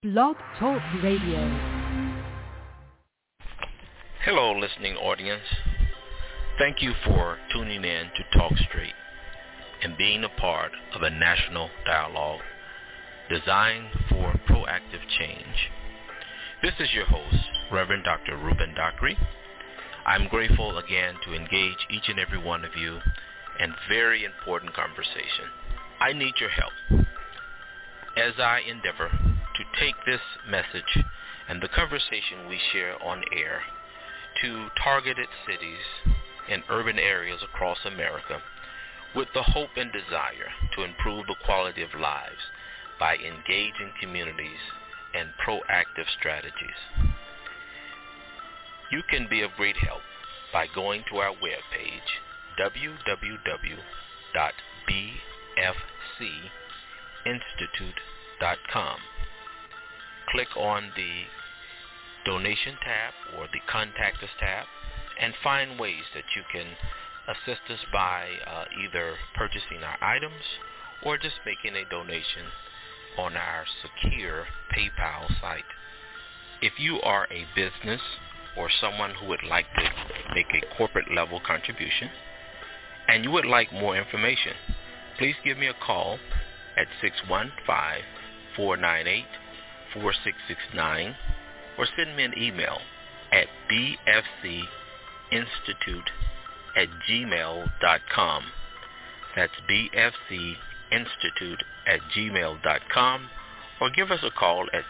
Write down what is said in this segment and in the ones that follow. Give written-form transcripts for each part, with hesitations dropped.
Blog Talk Radio. Hello, listening audience. Thank you for tuning in to Talk Straight and being a part of a national dialogue designed for proactive change. This is your host, Reverend Dr. Ruben Dockery. I'm grateful again to engage each and every one of you in very important conversation. I need your help as I endeavor to take this message and the conversation we share on air to targeted cities and urban areas across America with the hope and desire to improve the quality of lives by engaging communities and proactive strategies. You can be of great help by going to our webpage, www.bfcinstitute.com. Click on the Donation tab or the Contact Us tab and find ways that you can assist us by either purchasing our items or just making a donation on our secure PayPal site. If you are a business or someone who would like to make a corporate level contribution and you would like more information, please give me a call at 615-498-4669 or send me an email at bfcinstitute@gmail.com. That's bfcinstitute@gmail.com, or give us a call at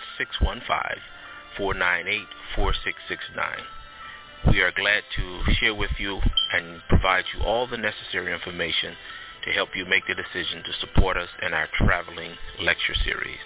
615-498-4669. We are glad to share with you and provide you all the necessary information to help you make the decision to support us in our traveling lecture series.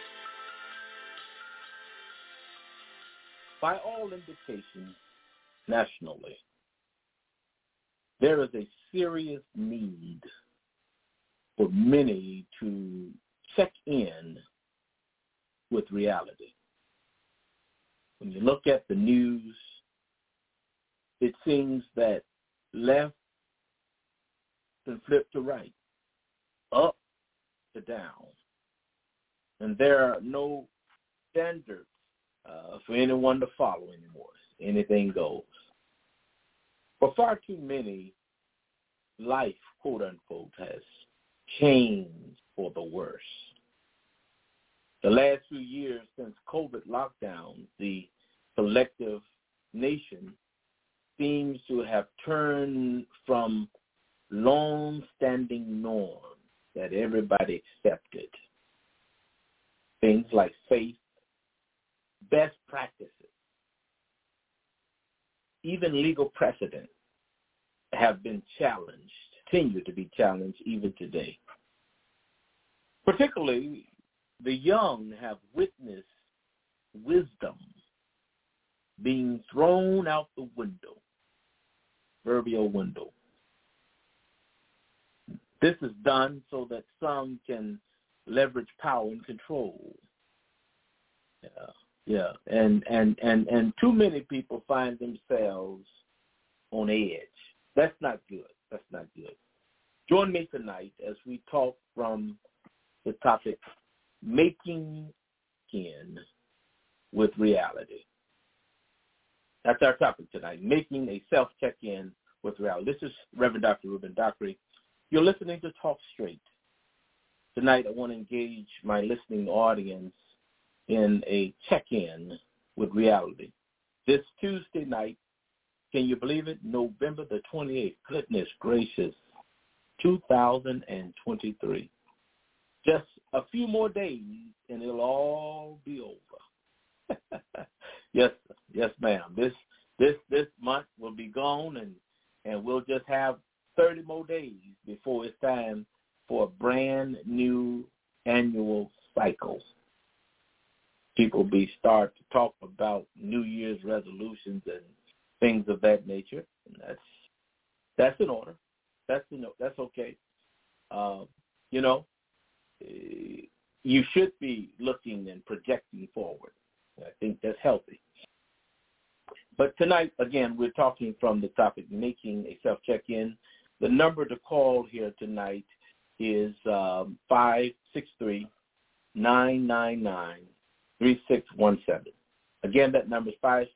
By all indications, nationally, there is a serious need for many to check in with reality. When you look at the news, it seems that left can flip to right, up to down, and there are no standards for anyone to follow anymore. Anything goes. For far too many, life, quote unquote, has changed for the worse. The last few years since COVID lockdown, the collective nation seems to have turned from long-standing norms that everybody accepted. Things like faith, best practices, even legal precedent have been challenged, continue to be challenged even today. Particularly, the young have witnessed wisdom being thrown out the window, proverbial window. This is done so that some can leverage power and control. Yeah, and too many people find themselves on edge. That's not good. That's not good. Join me tonight as we talk from the topic, making in with reality. That's our topic tonight, making a self-check-in with reality. This is Reverend Dr. Ruben Dockery. You're listening to Talk Straight. Tonight I want to engage my listening audience in a check-in with reality. This Tuesday night, can you believe it? November the 28th, goodness gracious, 2023. Just a few more days and it'll all be over. Yes, ma'am. This month will be gone and we'll just have 30 more days before it's time for a brand new annual cycle. People start to talk about New Year's resolutions and things of that nature. And that's in order. That's okay. You should be looking and projecting forward. I think that's healthy. But tonight, again, we're talking from the topic, making a self-check-in. The number to call here tonight is 563-999 3617. Again, that number is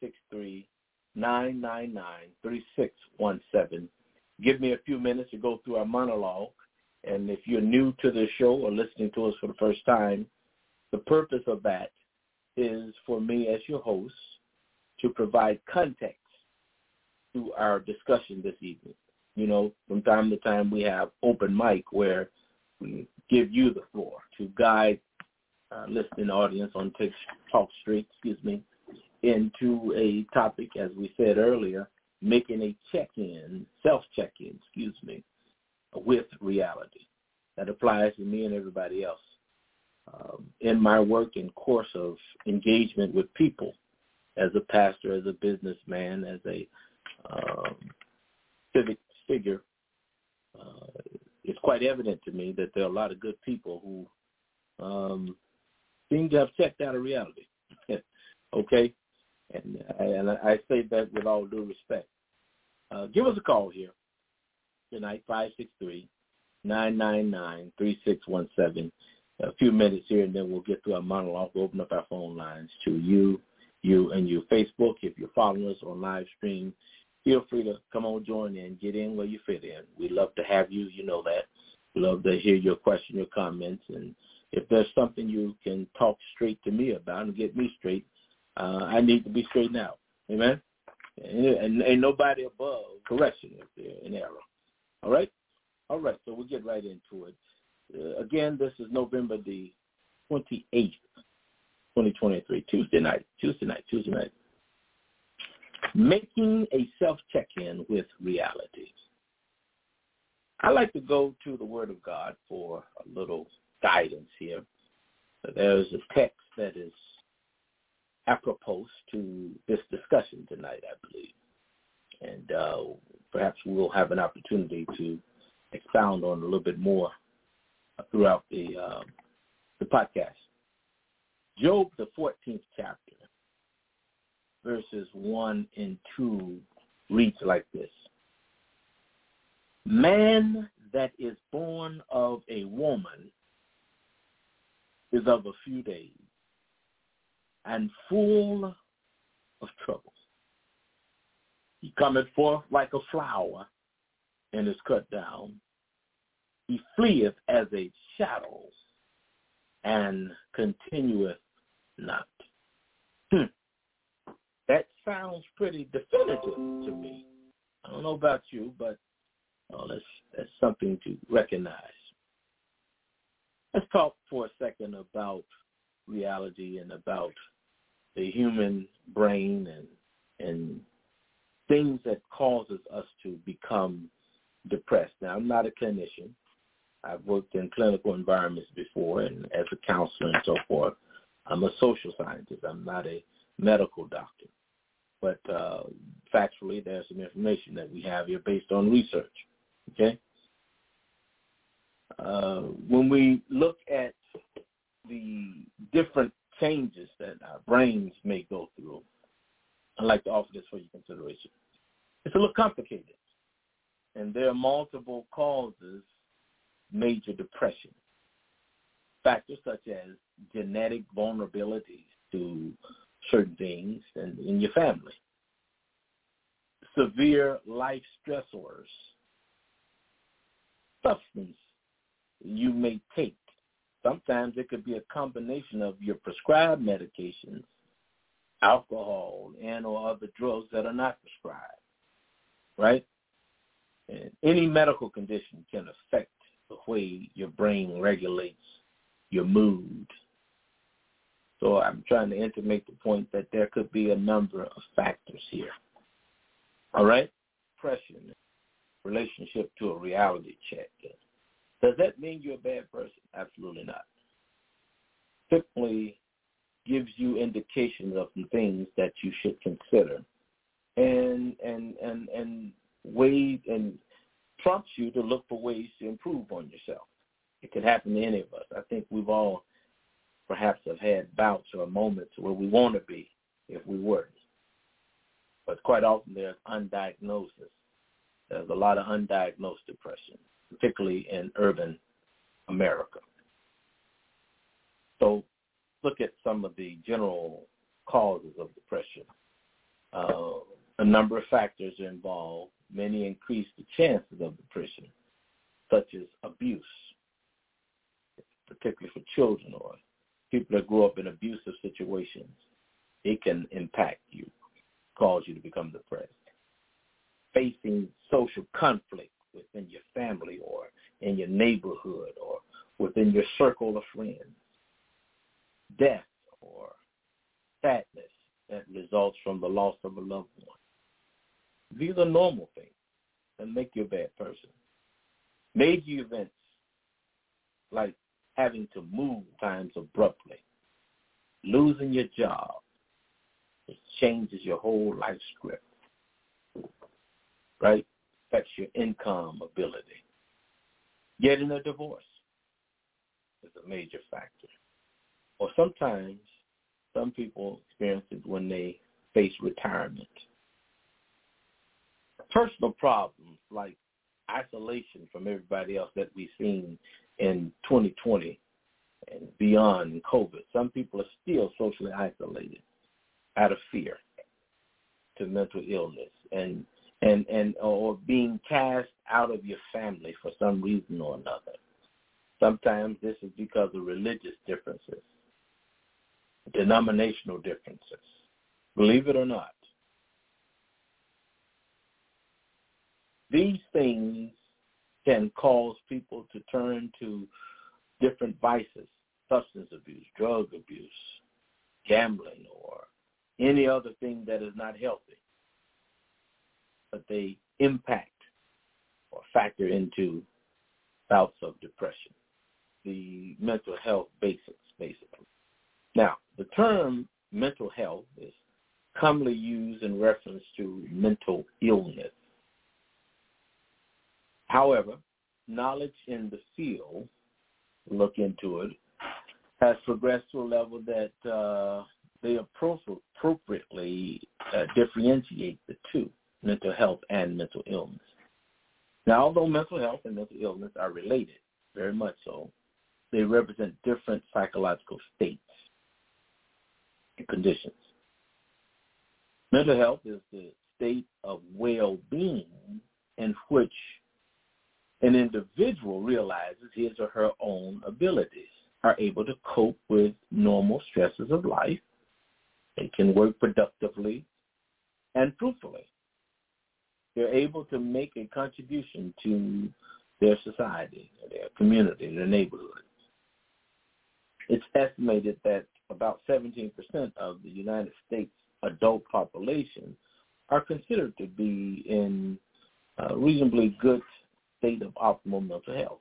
563-999-3617. Give me a few minutes to go through our monologue. And if you're new to the show or listening to us for the first time, the purpose of that is for me as your host to provide context to our discussion this evening. You know, from time to time we have open mic where we give you the floor to guide our listening audience on Talk Straight, into a topic, as we said earlier, making a self-check-in, with reality. That applies to me and everybody else. In my work and course of engagement with people, as a pastor, as a businessman, as a civic figure, it's quite evident to me that there are a lot of good people who seem to have checked out of reality. Okay? And I say that with all due respect. Give us a call here tonight, 563-999-3617. A few minutes here, and then we'll get through our monologue. We'll open up our phone lines to you. Facebook, if you're following us on live stream, feel free to come on, join in, get in where you fit in. We love to have you. You know that. We love to hear your question, your comments, and if there's something you can talk straight to me about and get me straight, I need to be straightened out. Amen? And ain't nobody above correction if they're in error. All right? All right, so we'll get right into it. Again, this is November the 28th, 2023, Tuesday night. Making a self-check-in with reality. I like to go to the Word of God for a little guidance here. There's a text that is apropos to this discussion tonight, I believe. And perhaps we'll have an opportunity to expound on a little bit more throughout the podcast. Job, the 14th chapter, verses 1 and 2 reads like this. Man that is born of a woman is of a few days and full of troubles. He cometh forth like a flower and is cut down. He fleeth as a shadow and continueth not. That sounds pretty definitive to me. I don't know about you, but that's something to recognize. Let's talk for a second about reality and about the human brain and things that causes us to become depressed. Now, I'm not a clinician. I've worked in clinical environments before and as a counselor and so forth. I'm a social scientist. I'm not a medical doctor. But factually, there's some information that we have here based on research. Okay? When we look at the different changes that our brains may go through, I'd like to offer this for your consideration. It's a little complicated, and there are multiple causes, major depression. Factors such as genetic vulnerabilities to certain things and in your family, severe life stressors, substance you may take. Sometimes it could be a combination of your prescribed medications, alcohol, and or other drugs that are not prescribed, right? And any medical condition can affect the way your brain regulates your mood. So I'm trying to intimate the point that there could be a number of factors here. All right? Depression, relationship to a reality check. Does that mean you're a bad person? Absolutely not. Simply gives you indications of some things that you should consider and ways and prompts you to look for ways to improve on yourself. It could happen to any of us. I think we've all perhaps have had bouts or moments where we want to be if we weren't. But quite often there's undiagnosis. There's a lot of undiagnosed depression, particularly in urban America. So look at some of the general causes of depression. A number of factors are involved. Many increase the chances of depression, such as abuse, particularly for children or people that grow up in abusive situations. It can impact you, cause you to become depressed. Facing social conflict within your family or in your neighborhood or within your circle of friends. Death or sadness that results from the loss of a loved one. These are normal things that make you a bad person. Major events like having to move times abruptly, losing your job, it changes your whole life script, right? Affects your income ability. Getting a divorce is a major factor. Or sometimes some people experience it when they face retirement. Personal problems like isolation from everybody else that we've seen in 2020 and beyond in COVID. Some people are still socially isolated out of fear to mental illness and or being cast out of your family for some reason or another. Sometimes this is because of religious differences, denominational differences. Believe it or not. These things can cause people to turn to different vices, substance abuse, drug abuse, gambling, or any other thing that is not healthy. But they impact or factor into bouts of depression, the mental health basics, basically. Now, the term mental health is commonly used in reference to mental illness. However, knowledge in the field, look into it, has progressed to a level that they appropriately differentiate the two, mental health and mental illness. Now, although mental health and mental illness are related, very much so, they represent different psychological states and conditions. Mental health is the state of well-being in which an individual realizes his or her own abilities, are able to cope with normal stresses of life. They can work productively and fruitfully. They're able to make a contribution to their society, their community, their neighborhood. It's estimated that about 17% of the United States adult population are considered to be in a reasonably good state of optimal mental health.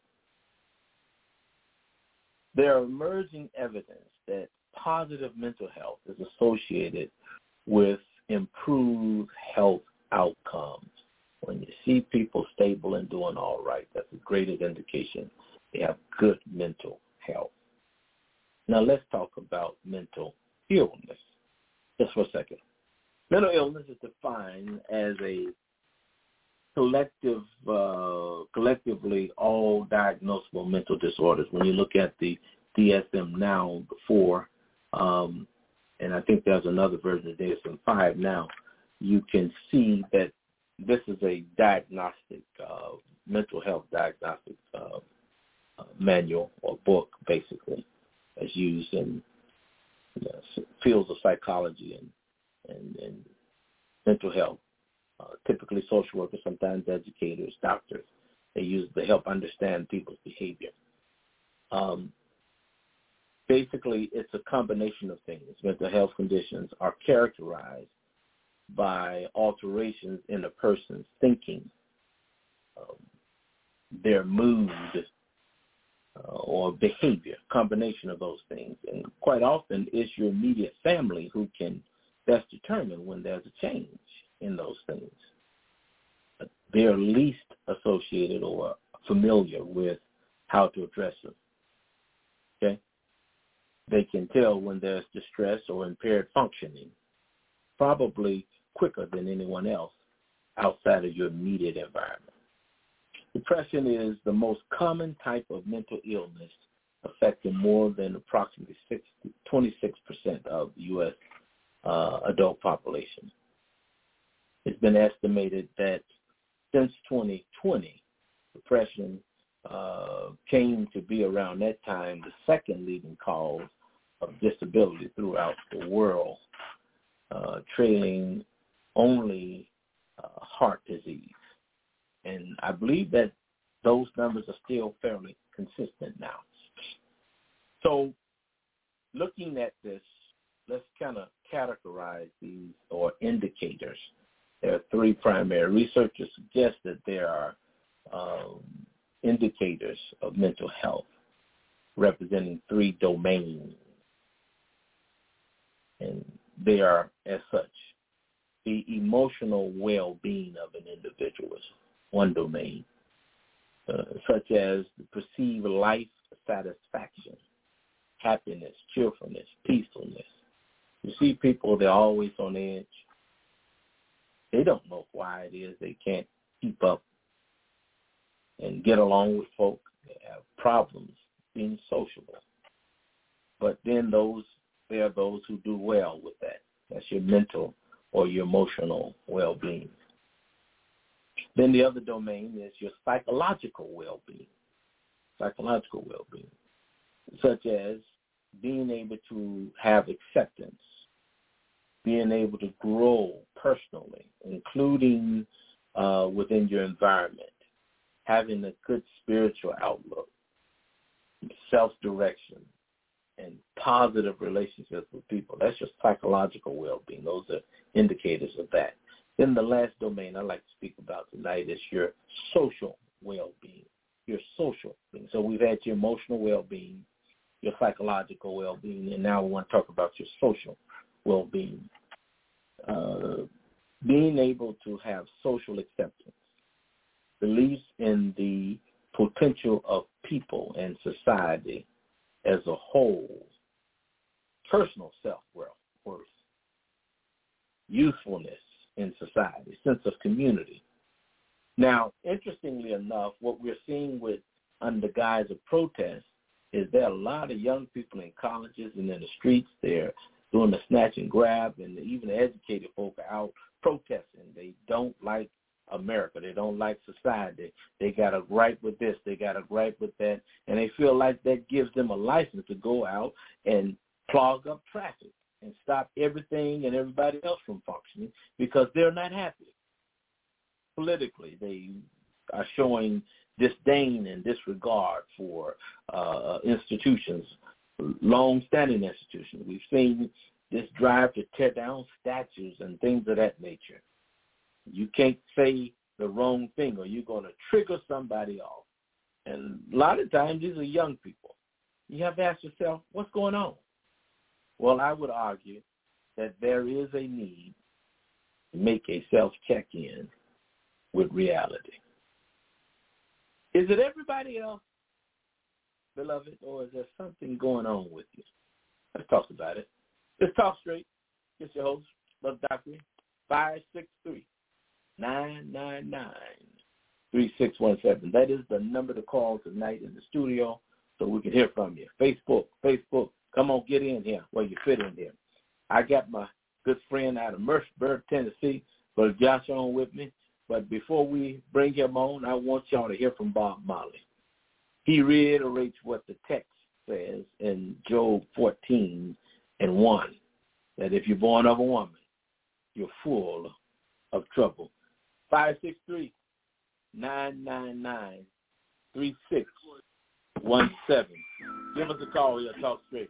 There are emerging evidence that positive mental health is associated with improved health outcomes. When you see people stable and doing all right, that's a great indication they have good mental health. Now let's talk about mental illness just for a second. Mental illness is defined as a collectively all diagnosable mental disorders. When you look at the DSM-4, and I think there's another version of DSM-5 now, you can see that this is a diagnostic, mental health diagnostic manual or book, basically, as used in fields of psychology and mental health. Typically social workers, sometimes educators, doctors, they use it to help understand people's behavior. Basically, it's a combination of things. Mental health conditions are characterized by alterations in a person's thinking, their mood, or behavior, combination of those things. And quite often, it's your immediate family who can best determine when there's a change in those things. They're least associated or familiar with how to address them. Okay? They can tell when there's distress or impaired functioning, probably quicker than anyone else outside of your immediate environment. Depression is the most common type of mental illness affecting more than approximately 26% of the U.S. Adult population. It's been estimated that since 2020, depression came to be around that time the second leading cause of disability throughout the world, trailing only heart disease. And I believe that those numbers are still fairly consistent now. So looking at this, let's kind of categorize these or indicators. There are three primary. Researchers suggest that there are indicators of mental health representing three domains. And they are as such. The emotional well-being of an individual is one domain, such as the perceived life satisfaction, happiness, cheerfulness, peacefulness. You see people, they're always on edge. They don't know why it is they can't keep up and get along with folk. They have problems being sociable. But then there are those who do well with that. That's your mental or your emotional well-being. Then the other domain is your psychological well-being. Psychological well-being, such as being able to have acceptance, being able to grow personally, including within your environment, having a good spiritual outlook, self-direction, and positive relationships with people. That's your psychological well-being. Those are indicators of that. Then the last domain I'd like to speak about tonight is your social well-being, your social being. So we've had your emotional well-being, your psychological well-being, and now we want to talk about your social well-being. Being able to have social acceptance, beliefs in the potential of people and society as a whole, personal self-worth, usefulness in society, sense of community. Now, interestingly enough, what we're seeing under guise of protest is there are a lot of young people in colleges and in the streets. They're doing the snatch and grab, and even the educated folk are out protesting. They don't like America. They don't like society. They got a gripe with this. They got a gripe with that. And they feel like that gives them a license to go out and clog up traffic and stop everything and everybody else from functioning because they're not happy. Politically, they are showing disdain and disregard for institutions, long-standing institutions. We've seen this drive to tear down statues and things of that nature. You can't say the wrong thing or you're going to trigger somebody off. And a lot of times these are young people. You have to ask yourself, what's going on? Well, I would argue that there is a need to make a self-check-in with reality. Is it everybody else, beloved, or is there something going on with you? Let's talk about it. Let's talk straight. It's your host, Love Doctor, 563-999-3617. That is the number to call tonight in the studio so we can hear from you. Facebook. Come on, get in here where you fit in here. I got my good friend out of Mercersburg, Tennessee, Brother Josh on with me. But before we bring him on, I want y'all to hear from Bob Marley. He reiterates what the text says in Job 14:1, that if you're born of a woman, you're full of trouble. 563-999-3617. Give us a call. We'll talk straight.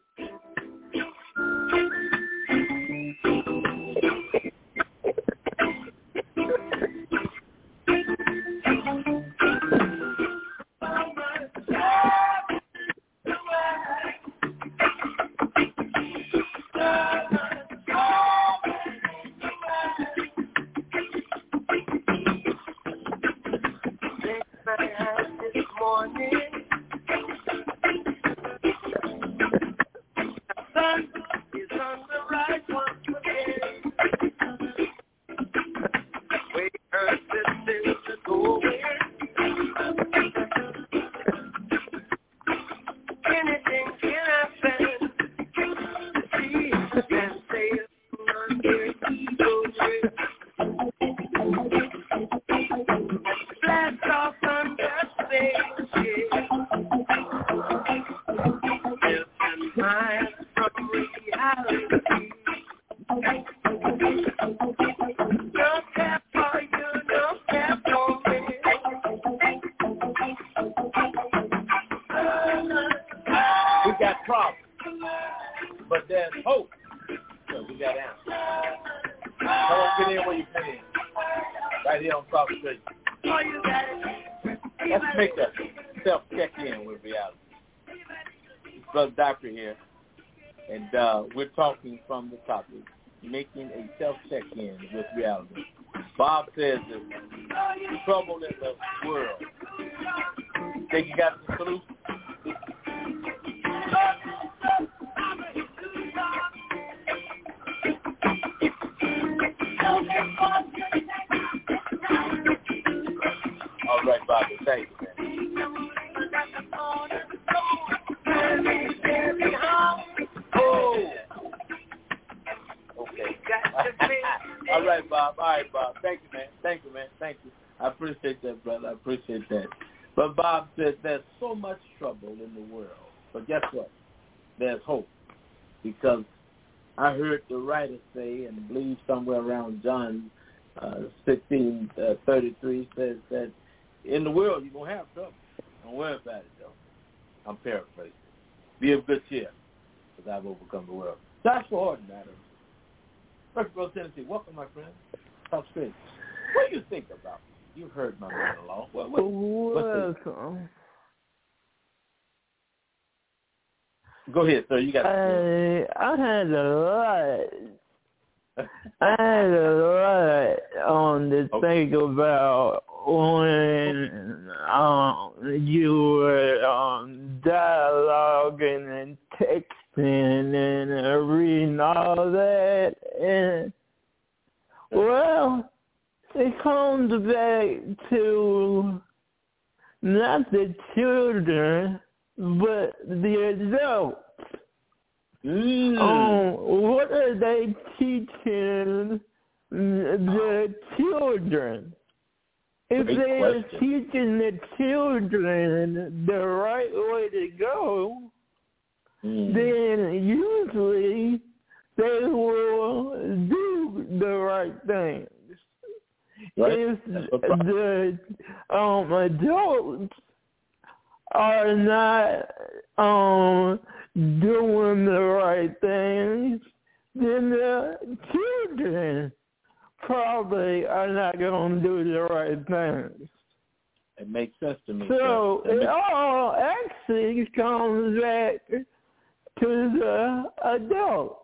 got answers. Come on, get in where you fit in. Right here on Talk Straight. Let's make a self-check-in with reality. It's Brother Doctor here, and we're talking from the topic, making a self-check-in with reality. Bob says there's trouble in the world. Think you got the solution? All right, Bobby, thank you, man. Oh. Okay. All right, Bob. All right, Bob. Thank you, man. Thank you, man. Thank you. I appreciate that, brother. I appreciate that. But Bob said there's so much trouble in the world. But guess what? There's hope. Because I heard the writer say, and I believe somewhere around John 16:33 says that in the world you're going to have trouble. Don't worry about it, though. I'm paraphrasing. Be of good cheer, because I've overcome the world. Joshua Horton, Adam. Firstboro, Tennessee. Welcome, my friend. Talk straight. What do you think about it? You've heard my man-in-law. Welcome. Go ahead, sir. You got I had a lot to think about when you were dialoguing and texting and reading all that. And, well, it comes back to not the children, but the adults. What are they teaching the children? If they're teaching the children the right way to go, then usually they will do the right things. Right. If the adults are not doing the right things, then the children probably are not going to do the right things. It makes sense to me. So it all actually comes back to the adults.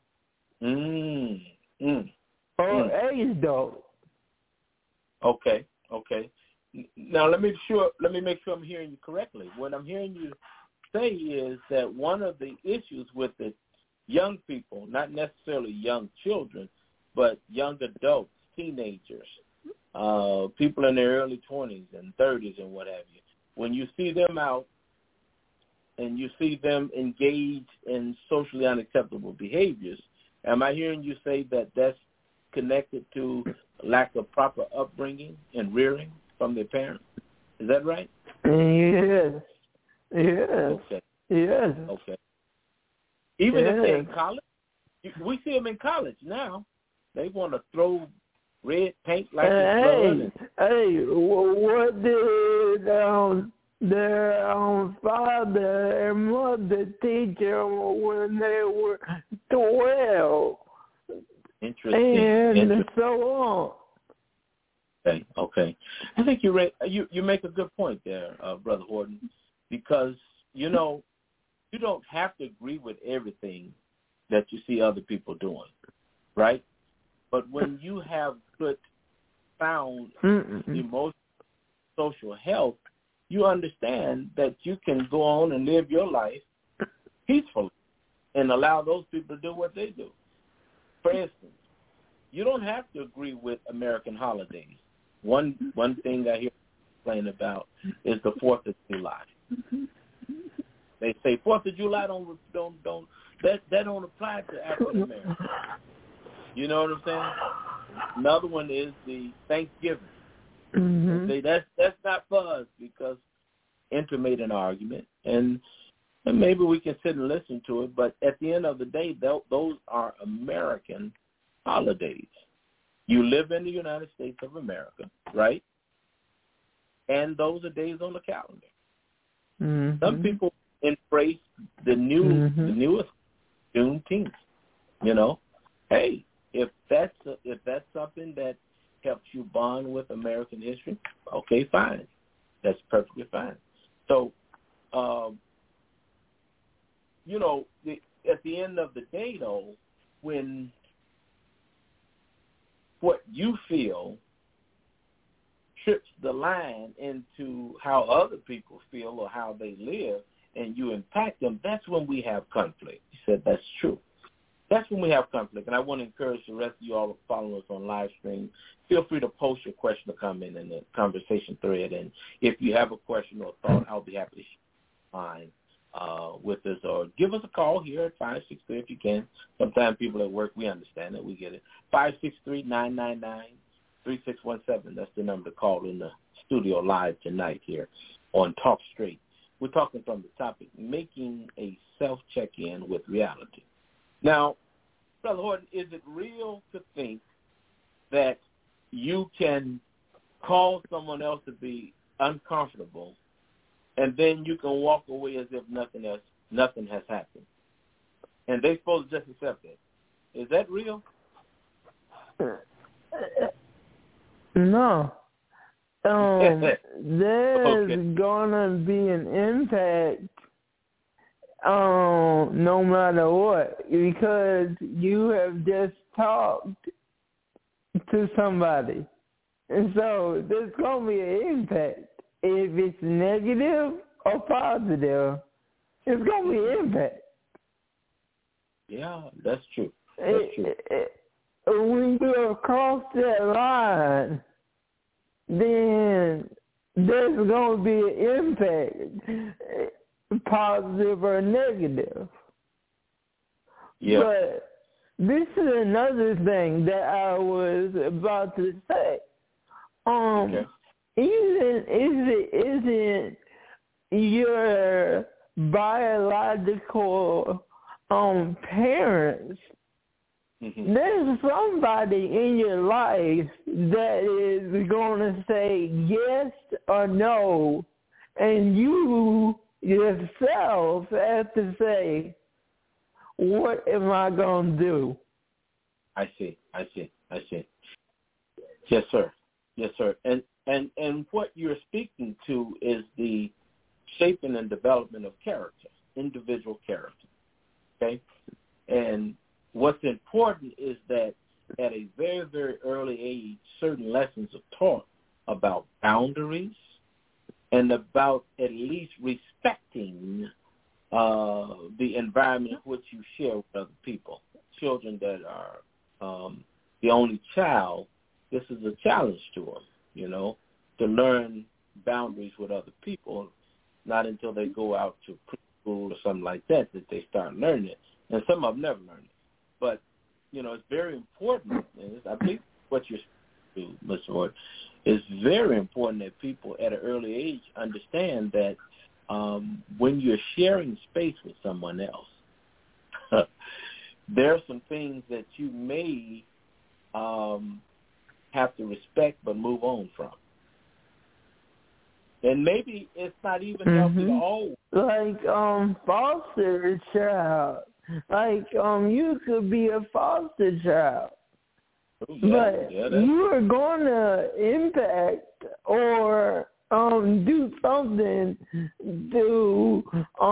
Or adults. Okay. Now let me make sure I'm hearing you correctly. What I'm hearing you say is that one of the issues with the young people, not necessarily young children, but young adults, teenagers, people in their early 20s and 30s and what have you, when you see them out and you see them engaged in socially unacceptable behaviors, am I hearing you say that that's connected to lack of proper upbringing and rearing from their parents? Is that right? Yes. Okay. Yes. Okay. Even if they're in college, we see them in college now. They want to throw red paint like it's blood. Hey, what did their father and mother teach them when they were 12? Interesting. And so on. Okay. I think you make a good point there, Brother Horton, because, you don't have to agree with everything that you see other people doing, right? But when you have good, sound emotional, social health, you understand that you can go on and live your life peacefully and allow those people to do what they do. For instance, you don't have to agree with American holidays. One thing I hear complain about is the 4th of July. They say 4th of July don't apply to African Americans. You know what I'm saying? Another one is the Thanksgiving. They say that's not for us because Enter made an argument, and maybe we can sit and listen to it. But at the end of the day, those are American holidays. You live in the United States of America, right? And those are days on the calendar. Some people embrace the newest Juneteenth, hey, if that's something that helps you bond with American history, okay, fine. That's perfectly fine. So, at the end of the day, though, when what you feel trips the line into how other people feel or how they live, and you impact them, that's when we have conflict. He said that's true. That's when we have conflict. And I want to encourage the rest of you all to follow us on live stream. Feel free to post your question or comment in the conversation thread. And if you have a question or thought, I'll be happy to share mine with us. Or give us a call here at 563 if you can. Sometimes people at work, we understand it. We get it. 563-999-3617. That's the number to call in the studio live tonight here on Talk Straight. We're talking from the topic, making a self-check-in with reality. Now, Brother Horton, is it real to think that you can cause someone else to be uncomfortable and then you can walk away as if nothing has happened? And they're supposed to just accept it. Is that real? No. There's gonna be an impact no matter what, because you have just talked to somebody. And so there's going to be an impact. If it's negative or positive, it's going to be an impact. Yeah, that's true. That's true. When you cross that line, then there's going to be an impact, positive or negative. Yeah. But this is another thing that I was about to say. Okay. Isn't your biological parents, there's somebody in your life that is going to say yes or no, and you yourself have to say, what am I going to do? I see. Yes, sir. And what you're speaking to is the shaping and development of character, individual character, okay? And what's important is that at a very, very early age, certain lessons are taught about boundaries and about at least respecting the environment in which you share with other people. Children that are the only child, this is a challenge to them, to learn boundaries with other people. Not until they go out to preschool or something like that they start learning it. And some of them never learn it. But, it's very important. And I think what you're saying, Mr. Ward, is very important that people at an early age understand that when you're sharing space with someone else, there are some things that you may have to respect but move on from. And maybe it's not even healthy to always. Like foster child. Like you could be a foster child. But you are going to impact or do something to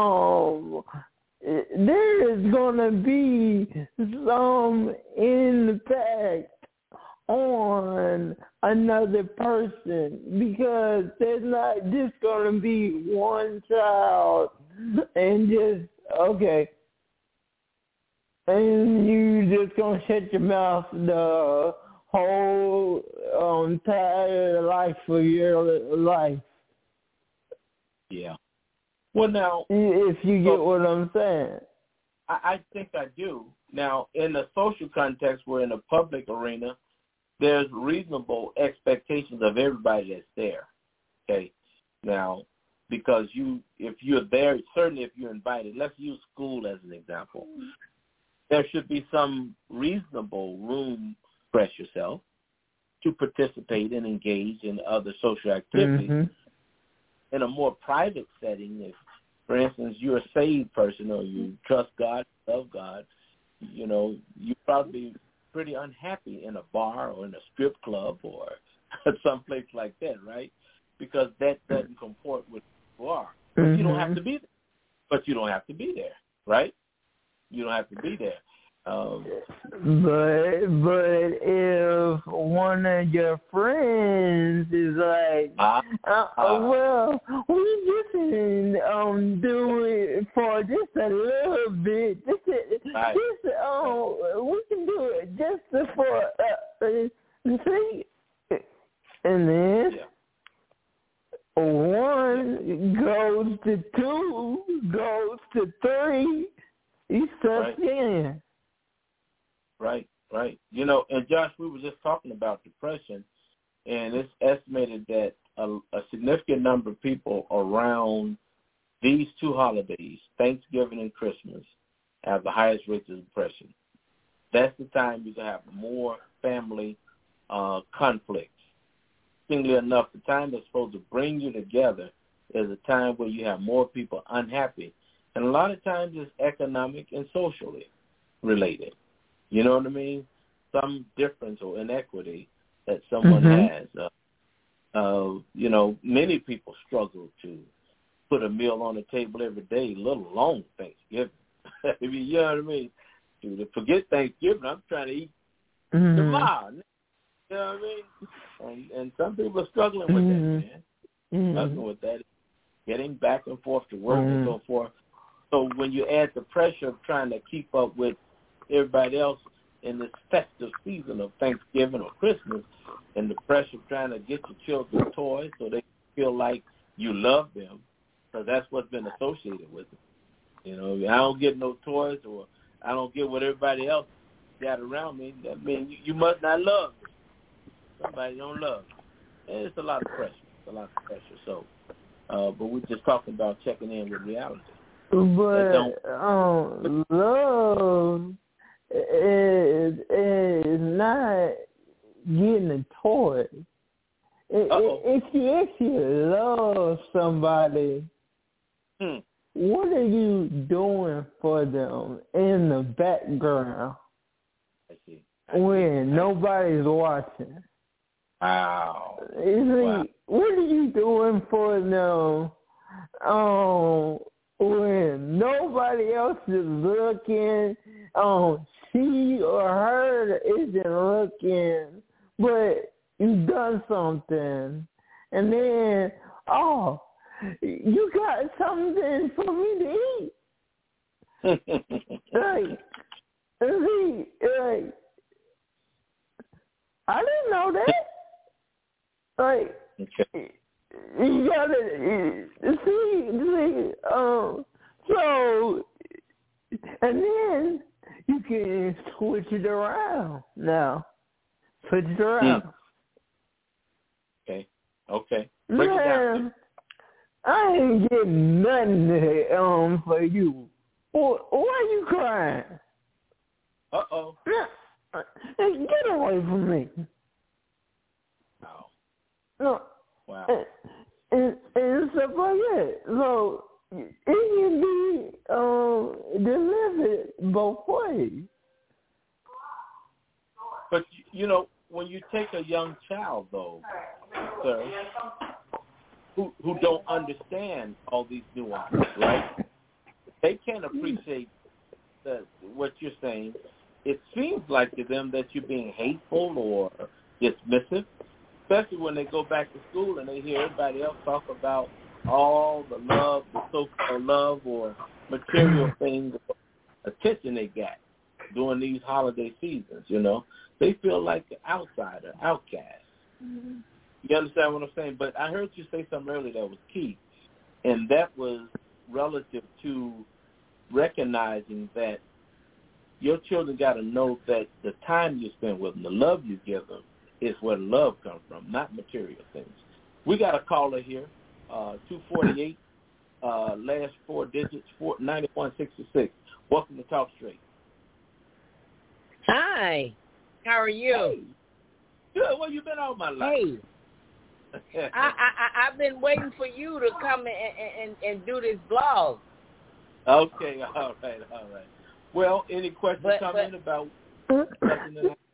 there is going to be some impact on another person, because there's not just going to be one child and just, okay, and you just going to shut your mouth the whole entire life of your life. Yeah. Well, now, if you get what I'm saying. I think I do. Now, in the social context, we're in a public arena, there's reasonable expectations of everybody that's there, okay? Now, because if you're there, certainly if you're invited, let's use school as an example. There should be some reasonable room to express yourself, to participate and engage in other social activities. In a more private setting, if, for instance, you're a saved person or you trust God, love God, you probably pretty unhappy in a bar or in a strip club or someplace like that, right? Because that doesn't comport with who you are. But you don't have to be there. But you don't have to be there, right? You don't have to be there. But if one of your friends is like, well, we just do it for just a little bit, we can do it just for see, and then one goes to two, goes to three, he starts in. Right. You know, and Josh, we were just talking about depression, and it's estimated that a significant number of people around these two holidays, Thanksgiving and Christmas, have the highest rates of depression. That's the time you can have more family conflicts. Interestingly enough, the time that's supposed to bring you together is a time where you have more people unhappy. And a lot of times it's economic and socially related. You know what I mean? Some difference or inequity that someone has. You know, many people struggle to put a meal on the table every day, let alone Thanksgiving. You know what I mean? To forget Thanksgiving, I'm trying to eat tomorrow. You know what I mean? And some people are struggling with that, man. Struggling with that. Getting back and forth to work and so forth. So when you add the pressure of trying to keep up with everybody else in this festive season of Thanksgiving or Christmas, and the pressure of trying to get your children toys so they feel like you love them, because that's what's been associated with it. You know, I don't get no toys or I don't get what everybody else got around me. That means you must not love me. Somebody don't love me. And it's a lot of pressure. So, but we're just talking about checking in with reality. But love is not getting a toy. If you love somebody, what are you doing for them in the background when nobody's watching? Wow. What are you doing for them when nobody else is looking? She or her isn't looking, but you've done something, and then you got something for me to eat. I didn't know that. You gotta see. So, and then you can switch it around now. Switch it around. Okay. Break it down. I ain't getting nothing for you. Why are you crying? Uh-oh. Get away from me. No. Wow. And stuff like that. So it can be delivered both ways. But, you know, when you take a young child, though, sir, who don't understand all these nuances, right? They can't appreciate what you're saying. It seems like to them that you're being hateful or dismissive, especially when they go back to school and they hear everybody else talk about all the love, the so-called love or material things, attention they got during these holiday seasons, you know. They feel like an outsider, outcast. You understand what I'm saying? But I heard you say something earlier that was key, and that was relative to recognizing that your children got to know that the time you spend with them, the love you give them, is where love comes from, not material things. We got a caller here, 248, last four digits, 9166. Welcome to Talk Straight. Hi. How are you? Hey. Good. Well, you've been all my life. Hey. I've been waiting for you to come and do this blog. Okay. All right. Well, any questions come in about something that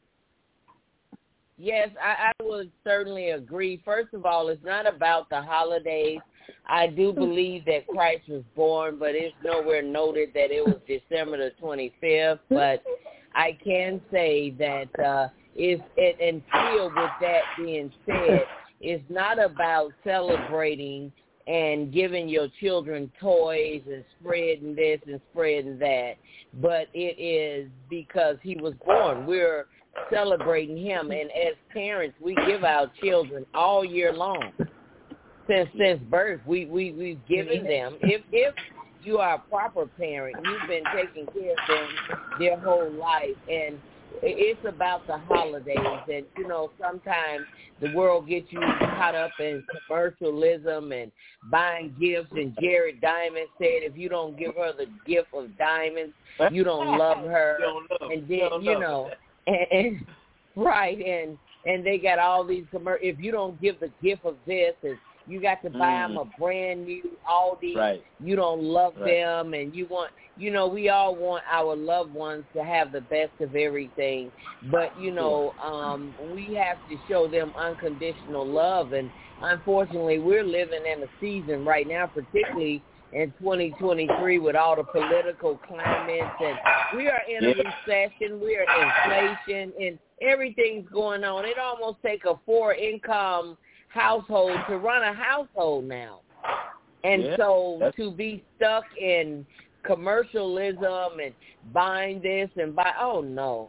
Yes, I would certainly agree. First of all, it's not about the holidays. I do believe that Christ was born, but it's nowhere noted that it was December the 25th. But I can say that and still with that being said, it's not about celebrating and giving your children toys and spreading this and spreading that, but it is because he was born. We're celebrating him, and as parents, we give our children all year long. Since birth, we've given them. If you are a proper parent, you've been taking care of them their whole life, and it's about the holidays. And, you know, sometimes the world gets you caught up in commercialism and buying gifts. And Jared Diamond said, if you don't give her the gift of diamonds, you don't love her. And then, you know, and right, and they got all these if you don't give the gift of this, and you got to buy them a brand new Audi. Right. You don't love them, and you want, you know, we all want our loved ones to have the best of everything. But, you know, we have to show them unconditional love. And unfortunately, we're living in a season right now, particularly in 2023 with all the political climates. And we are in a recession. We are in inflation, and everything's going on. It almost takes a 4-income household to run a household now. And so to be stuck in commercialism and buying this and no.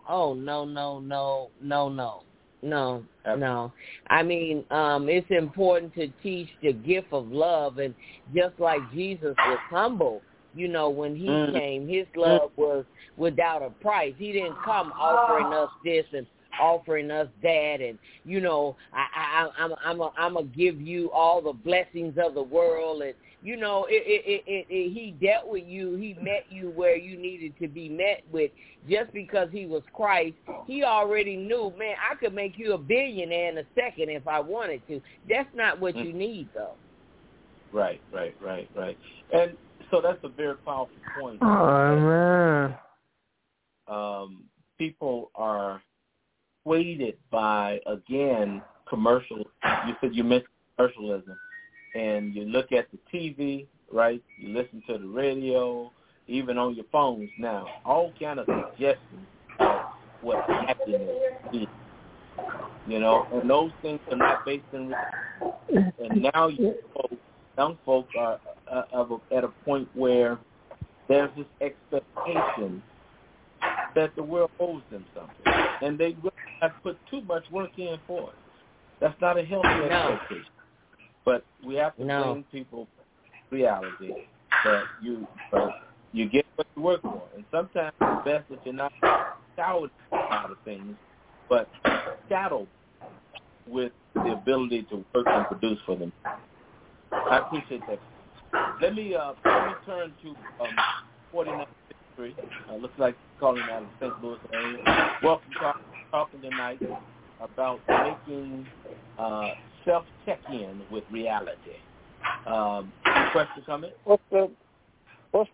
I mean, it's important to teach the gift of love, and just like Jesus was humble, you know, when he came, his love was without a price. He didn't come offering us this and offering us that, and you know, I'm gonna give you all the blessings of the world, and you know, he dealt with you. He met you where you needed to be met with. Just because he was Christ, he already knew, man, I could make you a billionaire in a second if I wanted to. That's not what you need, though. Right. And so that's a very powerful point. Oh, man. People are persuaded by, again, commercial. You mentioned commercialism, and you look at the TV, right? You listen to the radio, even on your phones now, all kind of suggestions of what happiness is. You know, and those things are not based in reality. And now young folk are at a point where there's this expectation that the world owes them something, and they really have put too much work in for it. That's not a healthy expectation. But we have to bring people reality that you get what you work for, and sometimes it's best that you're not shouted out of things, but saddled with the ability to work and produce for them. I appreciate that. Let me turn to 4963. Looks like calling out of St. Louis area. Welcome to talking tonight about making self-check-in with reality. Question, comment? What's the? Uh-oh.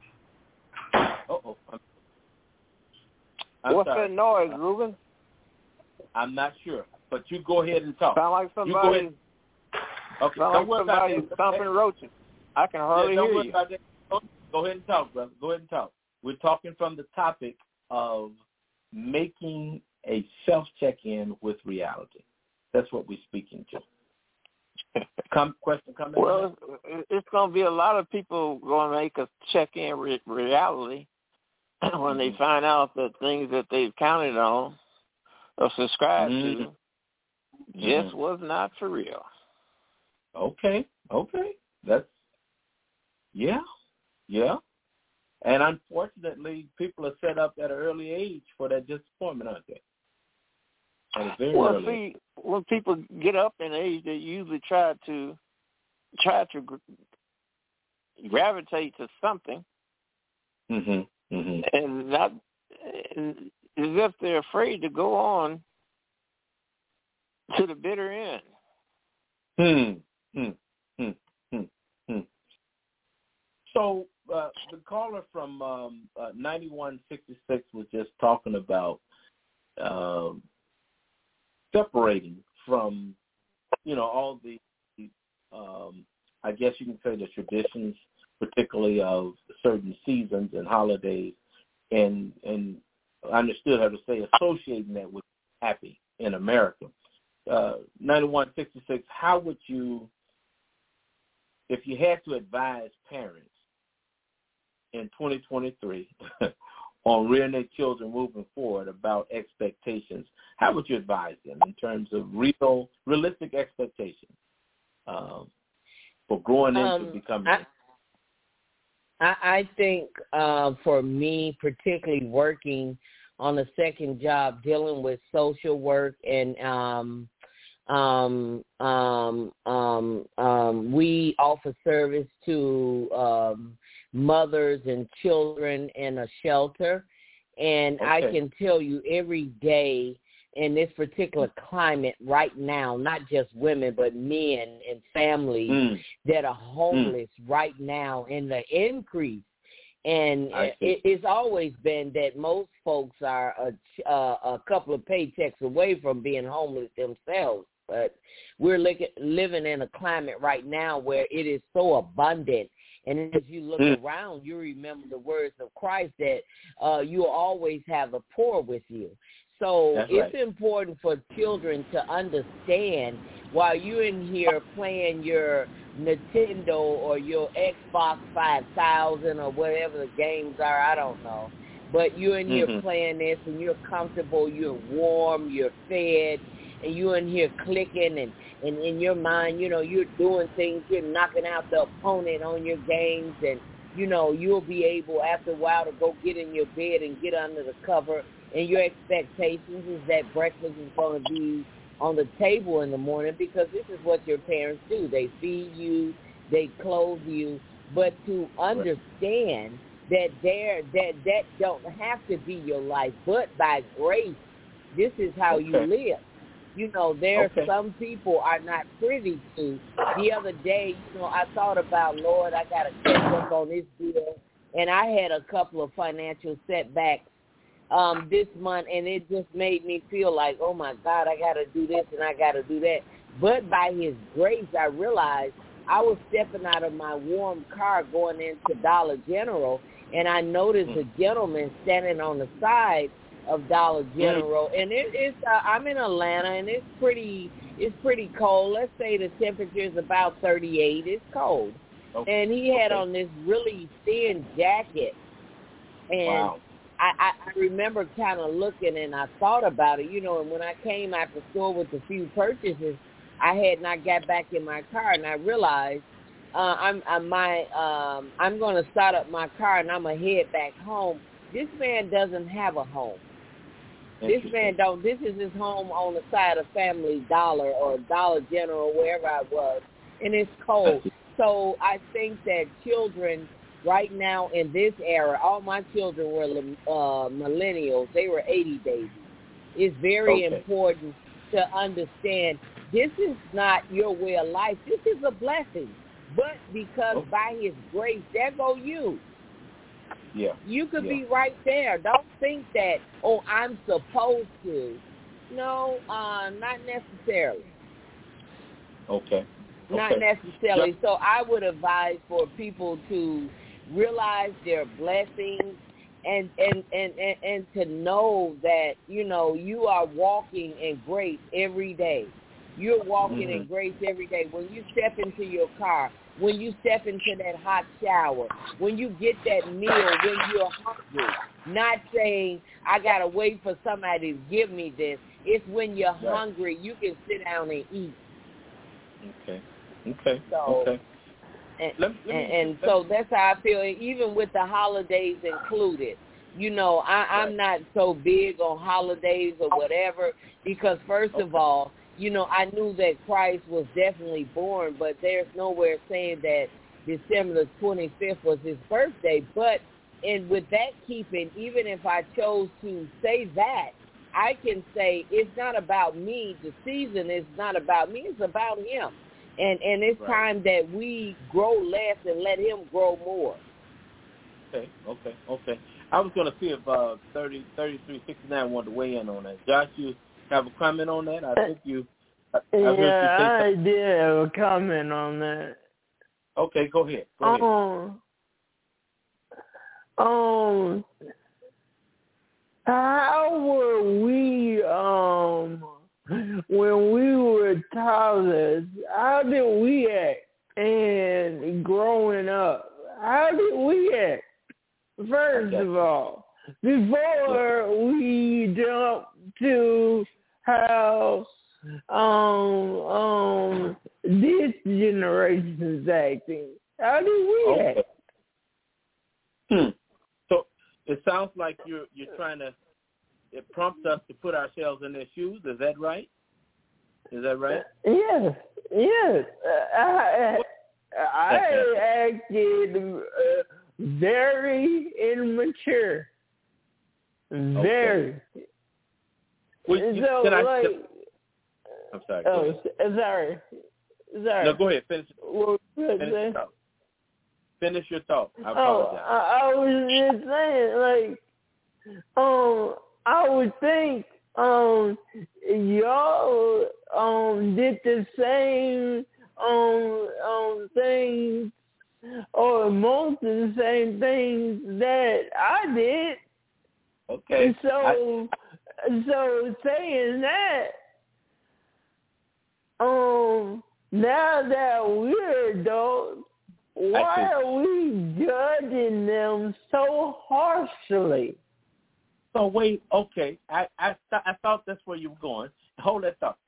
What's that noise, Ruben? I'm not sure, but you go ahead and talk. Sound like somebody. Okay, sound like somebody stomping roaches. I can hardly hear you. Go ahead and talk, brother. Go ahead and talk. We're talking from the topic of making a self-check-in with reality. That's what we're speaking to. Question coming? Well, it's going to be a lot of people going to make a check-in with reality when they find out that things that they've counted on or subscribed to just was not for real. Okay. That's, yeah. And unfortunately, people are set up at an early age for that disappointment, aren't they? See, when people get up in age, they usually try to gravitate to something, and not as if they're afraid to go on to the bitter end. So the caller from 9166 was just talking about separating from, all the, I guess you can say the traditions, particularly of certain seasons and holidays, and I understood how to say associating that with happy in America. 9166, how would you, if you had to advise parents in 2023 on rearing their children moving forward about expectations, how would you advise them in terms of realistic expectations for growing into becoming? I think for me, particularly working on a second job, dealing with social work, and we offer service to mothers and children in a shelter. And okay. I can tell you every day in this particular climate right now, not just women, but men and families that are homeless right now, in the increase. And it's always been that most folks are a couple of paychecks away from being homeless themselves. But we're living in a climate right now where it is so abundant. And as you look around, you remember the words of Christ that you'll always have the poor with you. So it's important for children to understand while you're in here playing your Nintendo or your Xbox 5000 or whatever the games are, I don't know. But you're in here playing this and you're comfortable, you're warm, you're fed, and you're in here clicking and in your mind, you're doing things, you're knocking out the opponent on your games, and, you'll be able after a while to go get in your bed and get under the cover. And your expectations is that breakfast is going to be on the table in the morning, because this is what your parents do. They feed you, they clothe you, but to understand that don't have to be your life, but by grace, this is how you live. There are some people are not privy to. The other day, I thought about, Lord, I got to catch up on this deal, and I had a couple of financial setbacks this month, and it just made me feel like, oh my God, I got to do this and I got to do that. But by His grace, I realized I was stepping out of my warm car going into Dollar General, and I noticed a gentleman standing on the side of Dollar General, and it's I'm in Atlanta, and it's pretty cold. Let's say the temperature is about 38. It's cold, and he had on this really thin jacket, and I remember kind of looking, and I thought about it, and when I came out the store with a few purchases, I had not got back in my car, and I realized I'm going to start up my car, and I'm going to head back home. This man doesn't have a home. This man don't. This is his home on the side of Family Dollar or Dollar General, wherever I was, and it's cold. So I think that children right now in this era, all my children were millennials. They were 80 babies. It's very important to understand this is not your way of life. This is a blessing. But because by His grace, there go you. Yeah. You could be right there. Don't think that, I'm supposed to. No, not necessarily. Not necessarily. So I would advise for people to realize their blessings and to know that, you are walking in grace every day. You're walking in grace every day. When you step into your car, when you step into that hot shower, when you get that meal, when you're hungry, not saying, I got to wait for somebody to give me this. It's when you're hungry, you can sit down and eat. So that's how I feel, even with the holidays included. I'm not so big on holidays or whatever, because first of all, I knew that Christ was definitely born, but there's nowhere saying that December the 25th was His birthday. But with that keeping, even if I chose to say that, I can say it's not about me. The season is not about me. It's about Him. And it's time that we grow less and let Him grow more. Okay. I was going to see if 3369 wanted to weigh in on that. Josh, have a comment on that? I think you. I did have a comment on that. Okay, go ahead. How were we, when we were toddlers, how did we act? And growing up, how did we act? First of all, before we jump to how this generation's acting, how did we act? So it sounds like you're trying to. It prompts us to put ourselves in their shoes. Is that right? Is that right? Yes. I acted very immature. Very. I'm sorry. Sorry. No, go ahead. Finish your thought. I apologize. I was just saying, I would think y'all did the same things, or most of the same things that I did. Okay. So saying that, now that we're adults, why are we judging them so harshly? So wait, okay. I thought that's where you were going. Hold that thought.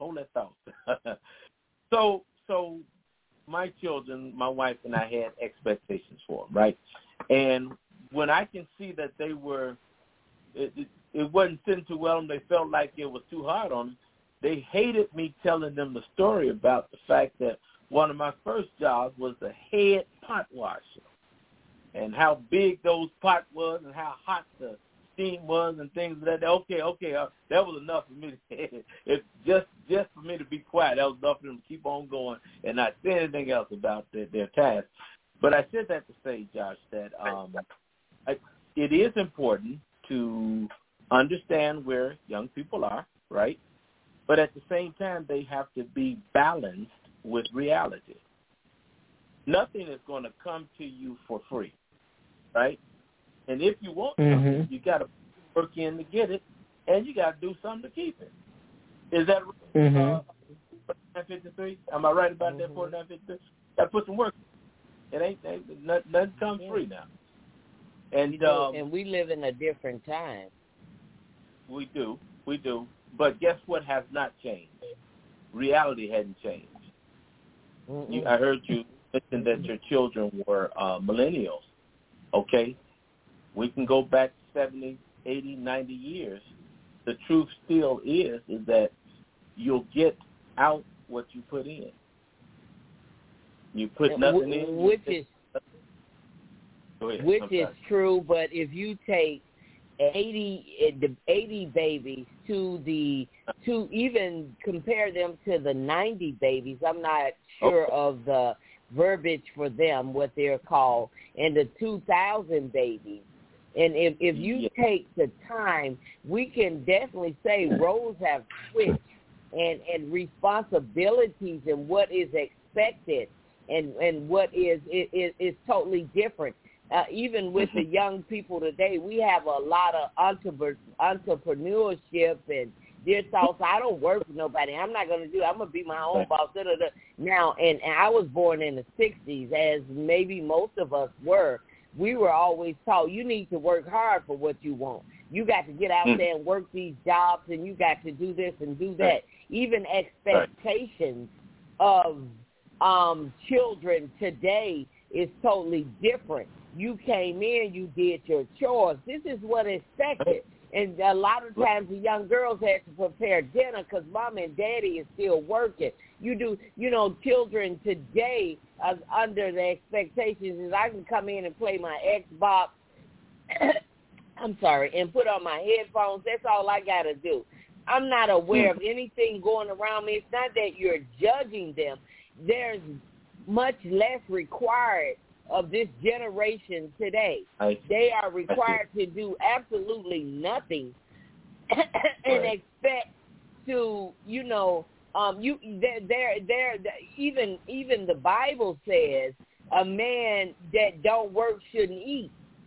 So my children, my wife and I had expectations for them, right? And when I can see that they were, it wasn't sitting too well and they felt like it was too hard on them, they hated me telling them the story about the fact that one of my first jobs was the head pot washer and how big those pots was and how hot the steam was and things like that. Okay, that was enough for me. It's just for me to be quiet. That was enough for them to keep on going and not say anything else about their task. But I said that to say, Josh, that it is important to understand where young people are, right? But at the same time, they have to be balanced with reality. Nothing is going to come to you for free, right? And if you want something, you got to work in to get it, and you got to do something to keep it. Is that right? 4953? Am I right about that, 4953? Got to put some work in. It ain't nothing comes free now. And we live in a different time. We do. But guess what has not changed? Reality hadn't changed. I heard you mention that your children were millennials. Okay? We can go back 70, 80, 90 years. The truth still is that you'll get out what you put in. You put nothing in. Which is true, but if you take 80 babies to even compare them to the 90 babies, I'm not sure of the verbiage for them, what they're called, and the 2000 babies. And if you take the time, we can definitely say roles have switched and responsibilities and what is expected and what is totally different. Even with the young people today, we have a lot of entrepreneurship and their thoughts. I don't work for nobody. I'm not going to do it. I'm going to be my own boss. Now, and I was born in the 60s, as maybe most of us were. We were always taught you need to work hard for what you want. You got to get out there and work these jobs, and you got to do this and do that. Even expectations of children today is totally different. You came in, you did your chores. This is what is expected. And a lot of times the young girls had to prepare dinner because mom and daddy is still working. Children today are under the expectations is I can come in and play my Xbox, and put on my headphones. That's all I got to do. I'm not aware of anything going around me. It's not that you're judging them. There's much less required of this generation today. They are required to do absolutely nothing and expect to, even the Bible says a man that don't work shouldn't eat.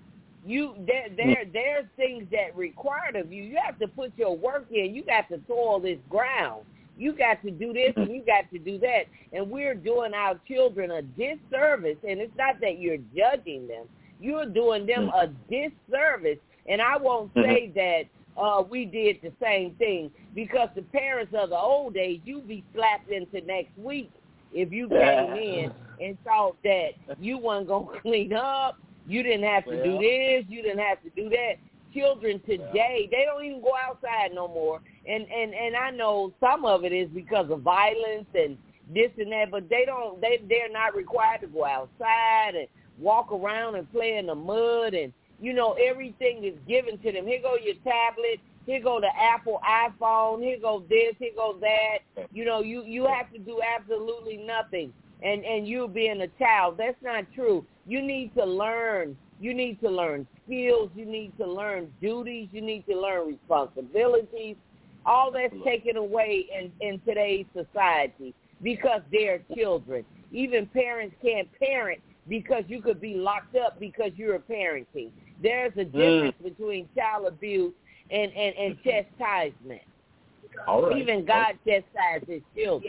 There's things that required of you. You have to put your work in. You got to toil this ground. You got to do this and you got to do that. And we're doing our children a disservice. And it's not that you're judging them. You're doing them a disservice. And I won't say that we did the same thing, because the parents of the old days, you'd be slapped into next week if you came in and thought that you weren't going to clean up. You didn't have to do this. You didn't have to do that. Children today, they don't even go outside no more. And I know some of it is because of violence and this and that, but they're not required to go outside and walk around and play in the mud, and everything is given to them. Here go your tablet, here go the Apple iPhone, here go this, here go that. You have to do absolutely nothing, and you being a child. That's not true. You need to learn. You need to learn skills. You need to learn duties. You need to learn responsibilities. All that's taken away in today's society because they're children. Even parents can't parent because you could be locked up because you're parenting. There's a difference between child abuse and chastisement. All right. Even God chastises his children.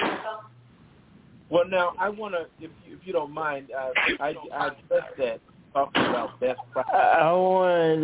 Well, now, I want to, if you don't mind, I addressed that, talking about best practice. I wanted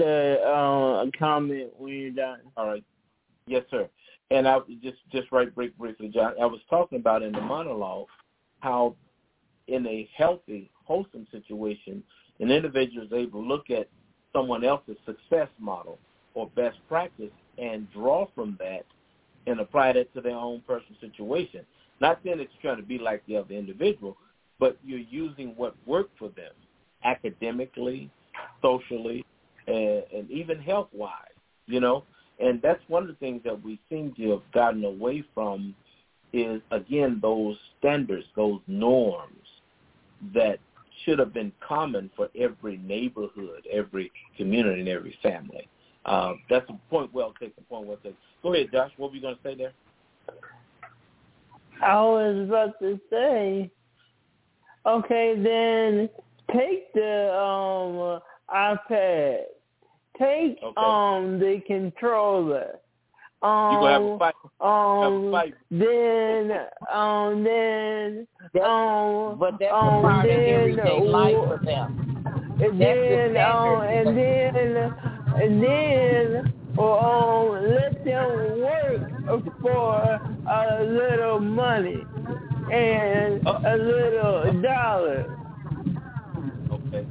a comment when you're done. All right. Yes, sir. And I just right briefly, John, I was talking about in the monologue how in a healthy, wholesome situation, an individual is able to look at someone else's success model or best practice and draw from that and apply that to their own personal situation. Not saying that you're trying to be like the other individual, but you're using what worked for them academically, socially, and even health-wise, And that's one of the things that we seem to have gotten away from is, again, those standards, those norms that should have been common for every neighborhood, every community, and every family. That's a point well taken, Go ahead, Josh. What were you going to say there? I was about to say, okay, then take the iPad. Take the controller. You're gonna have a fight. But that's a part of everyday life for them. And then let them work for a little money and a little dollar. Okay.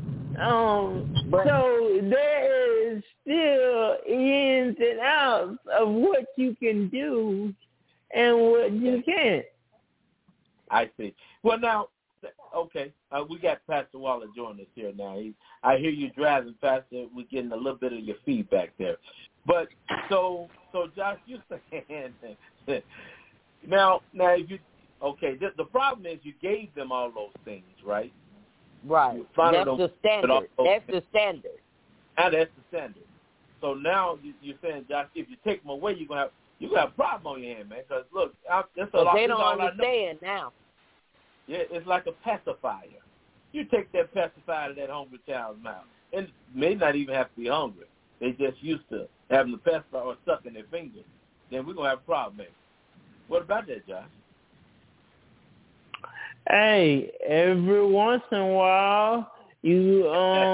So there is still ins and outs of what you can do and what you can't. I see. Well, now, okay, we got Pastor Waller joining us here now. I hear you driving, Pastor. We're getting a little bit of your feedback there. But so Josh, you're saying now if you the problem is you gave them all those things, right? Right. That's the standard. That's the standard. Now that's the standard. So now you're saying, Josh, if you take them away, you're gonna have a problem on your hand, man. Because look, that's a lot. They don't understand now. Yeah, it's like a pacifier. You take that pacifier to that hungry child's mouth, and may not even have to be hungry. They just used to having the pacifier or stuck in their fingers. Then we're gonna have a problem, man. What about that, Josh? Hey, every once in a while, you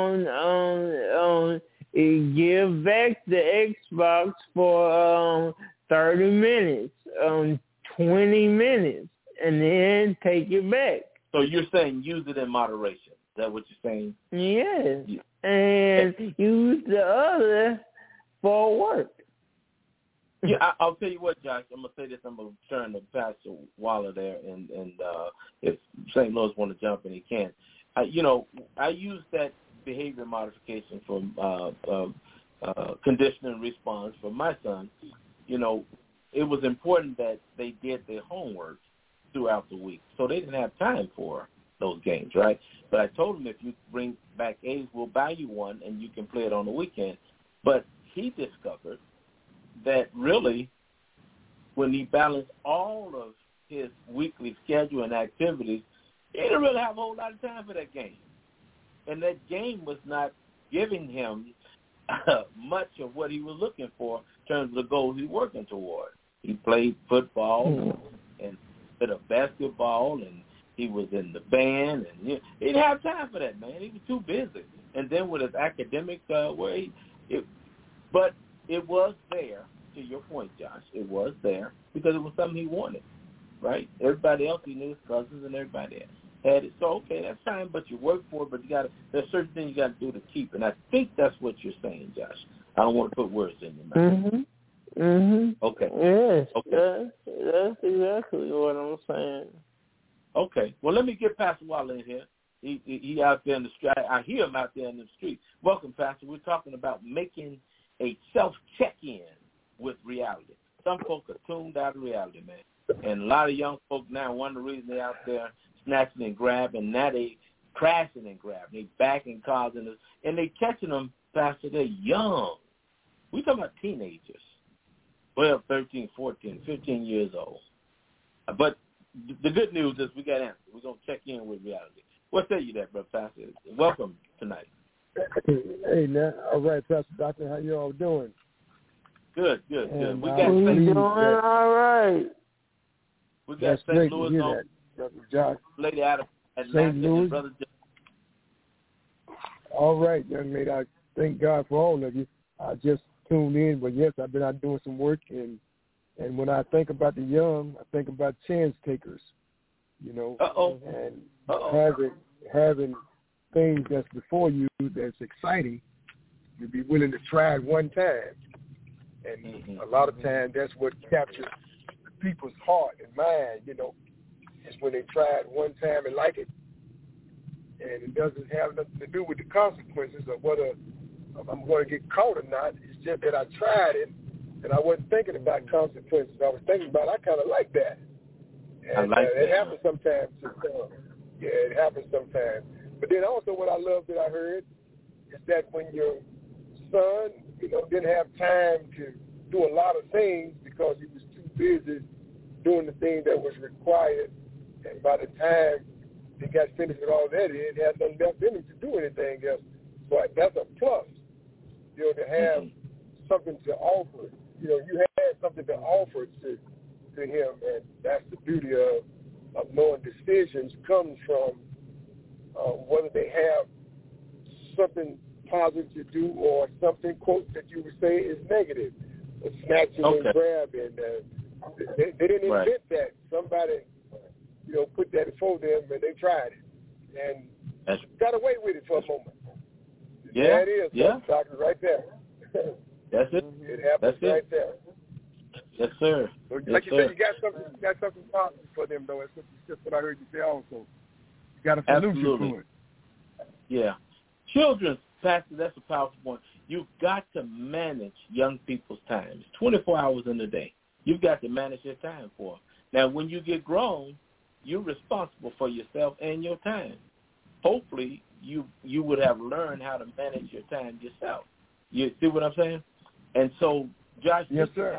give back the Xbox for 30 minutes, 20 minutes, and then take it back. So you're saying use it in moderation. Is that what you're saying? Yes, and use the other for work. Yeah, I'll tell you what, Josh. I'm gonna say this. I'm gonna turn to Pastor Waller there, and if St. Louis want to jump in, he can. I use that behavior modification for conditioning response for my son. It was important that they did their homework throughout the week, so they didn't have time for those games, right? But I told him if you bring back A's, we'll buy you one, and you can play it on the weekend. But he discovered that really when he balanced all of his weekly schedule and activities, he didn't really have a whole lot of time for that game. And that game was not giving him much of what he was looking for in terms of the goals he was working toward. He played football and a bit of basketball, and he was in the band, and he didn't have time for that, man. He was too busy. And then with his academic but it was there, to your point, Josh. It was there because it was something he wanted, right? Everybody else, he knew his cousins and everybody else had it. So, okay, that's fine, but you work for it, but there's certain things you got to do to keep. And I think that's what you're saying, Josh. I don't want to put words in your mouth. Okay. Yes. Okay. That's exactly what I'm saying. Okay. Well, let me get Pastor Waller in here. He out there in the street. I hear him out there in the street. Welcome, Pastor. We're talking about making a self-check-in with reality. Some folk are tuned out of reality, man. And a lot of young folk now, one of the reasons they're out there snatching and grabbing, now they crashing and grabbing. They backing cars, and they catching them, Pastor, they're young. We're talking about teenagers, 12, 13, 14, 15 years old. But the good news is we got answers. We're going to check in with reality. What say you there, Brother Pastor? Welcome tonight. Hey, now. All right, Pastor Doctor, how you all doing? Good. We got doing all right. We got St. Louis on. Brother Josh. Lady out of St. Louis. and Brother Josh. All right, young lady. I thank God for all of you. I just tuned in, but yes, I've been out doing some work, and when I think about the young, I think about chance takers, you know, and having things that's before you that's exciting, you'd be willing to try it one time. And a lot of times that's what captures the people's heart and mind, you know, is when they try it one time and like it. And it doesn't have nothing to do with the consequences of whether I'm going to get caught or not. It's just that I tried it, and I wasn't thinking about consequences. I was thinking about, I kind of like that. And it happens sometimes. Yeah, it happens sometimes. But then also what I love that I heard is that when your son, you know, didn't have time to do a lot of things because he was too busy doing the thing that was required, and by the time he got finished with all that, he didn't have nothing left in him to do anything else. So that's a plus, you know, to have something to offer. You know, you had something to offer to him, and that's the beauty of knowing decisions comes from whether they have something positive to do or something, quote, that you would say is negative, snatching and grabbing. They didn't invent that. Somebody, you know, put that before them, and they tried it and got away with it for a moment. Yeah, that is. Yeah, Doctor, right there. That's it. It happens right there. Yes, sir. So, like you said, you got something positive for them, though. It's just what I heard you say. Also, you got a solution to it. Yeah, children, Pastor. That's a powerful point. You've got to manage young people's time. It's 24 hours in a day. You've got to manage your time for them. Now, when you get grown, you're responsible for yourself and your time. Hopefully, you would have learned how to manage your time yourself. You see what I'm saying? And so, Josh, yes, this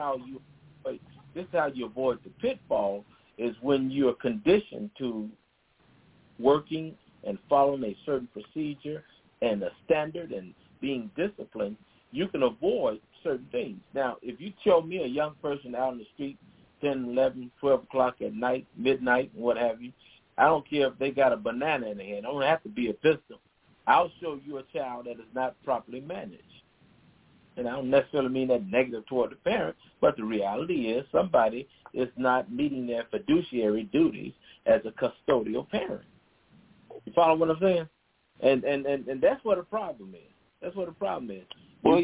is how you avoid the pitfall, is when you're conditioned to working and following a certain procedure and a standard and being disciplined, you can avoid certain things. Now, if you show me a young person out on the street 10, 11, 12 o'clock at night, midnight, what have you, I don't care if they got a banana in their hand. I don't have to be a pistol. I'll show you a child that is not properly managed. And I don't necessarily mean that negative toward the parent, but the reality is somebody is not meeting their fiduciary duties as a custodial parent. You follow what I'm saying? And that's what the problem is. That's what the problem is. Well,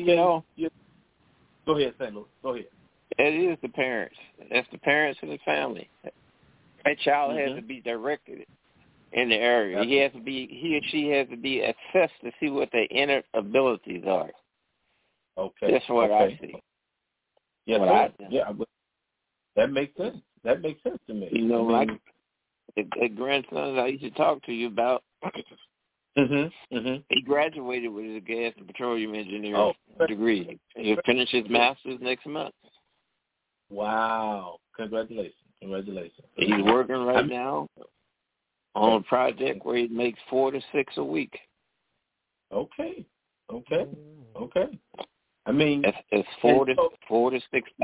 go ahead, St. Louis. Go ahead. It is the parents. That's the parents and the family. That child has to be directed in the area. He or she has to be assessed to see what their inner abilities are. Okay. That's what I see. Yeah, that makes sense. That makes sense to me. You know, the grandsons I used to talk to you about, he graduated with his gas and petroleum engineering degree. He'll finish his master's next month. Wow. Congratulations. He's working right now on a project where he makes 4 to 6 a week. Okay. I mean, it's $4,000 to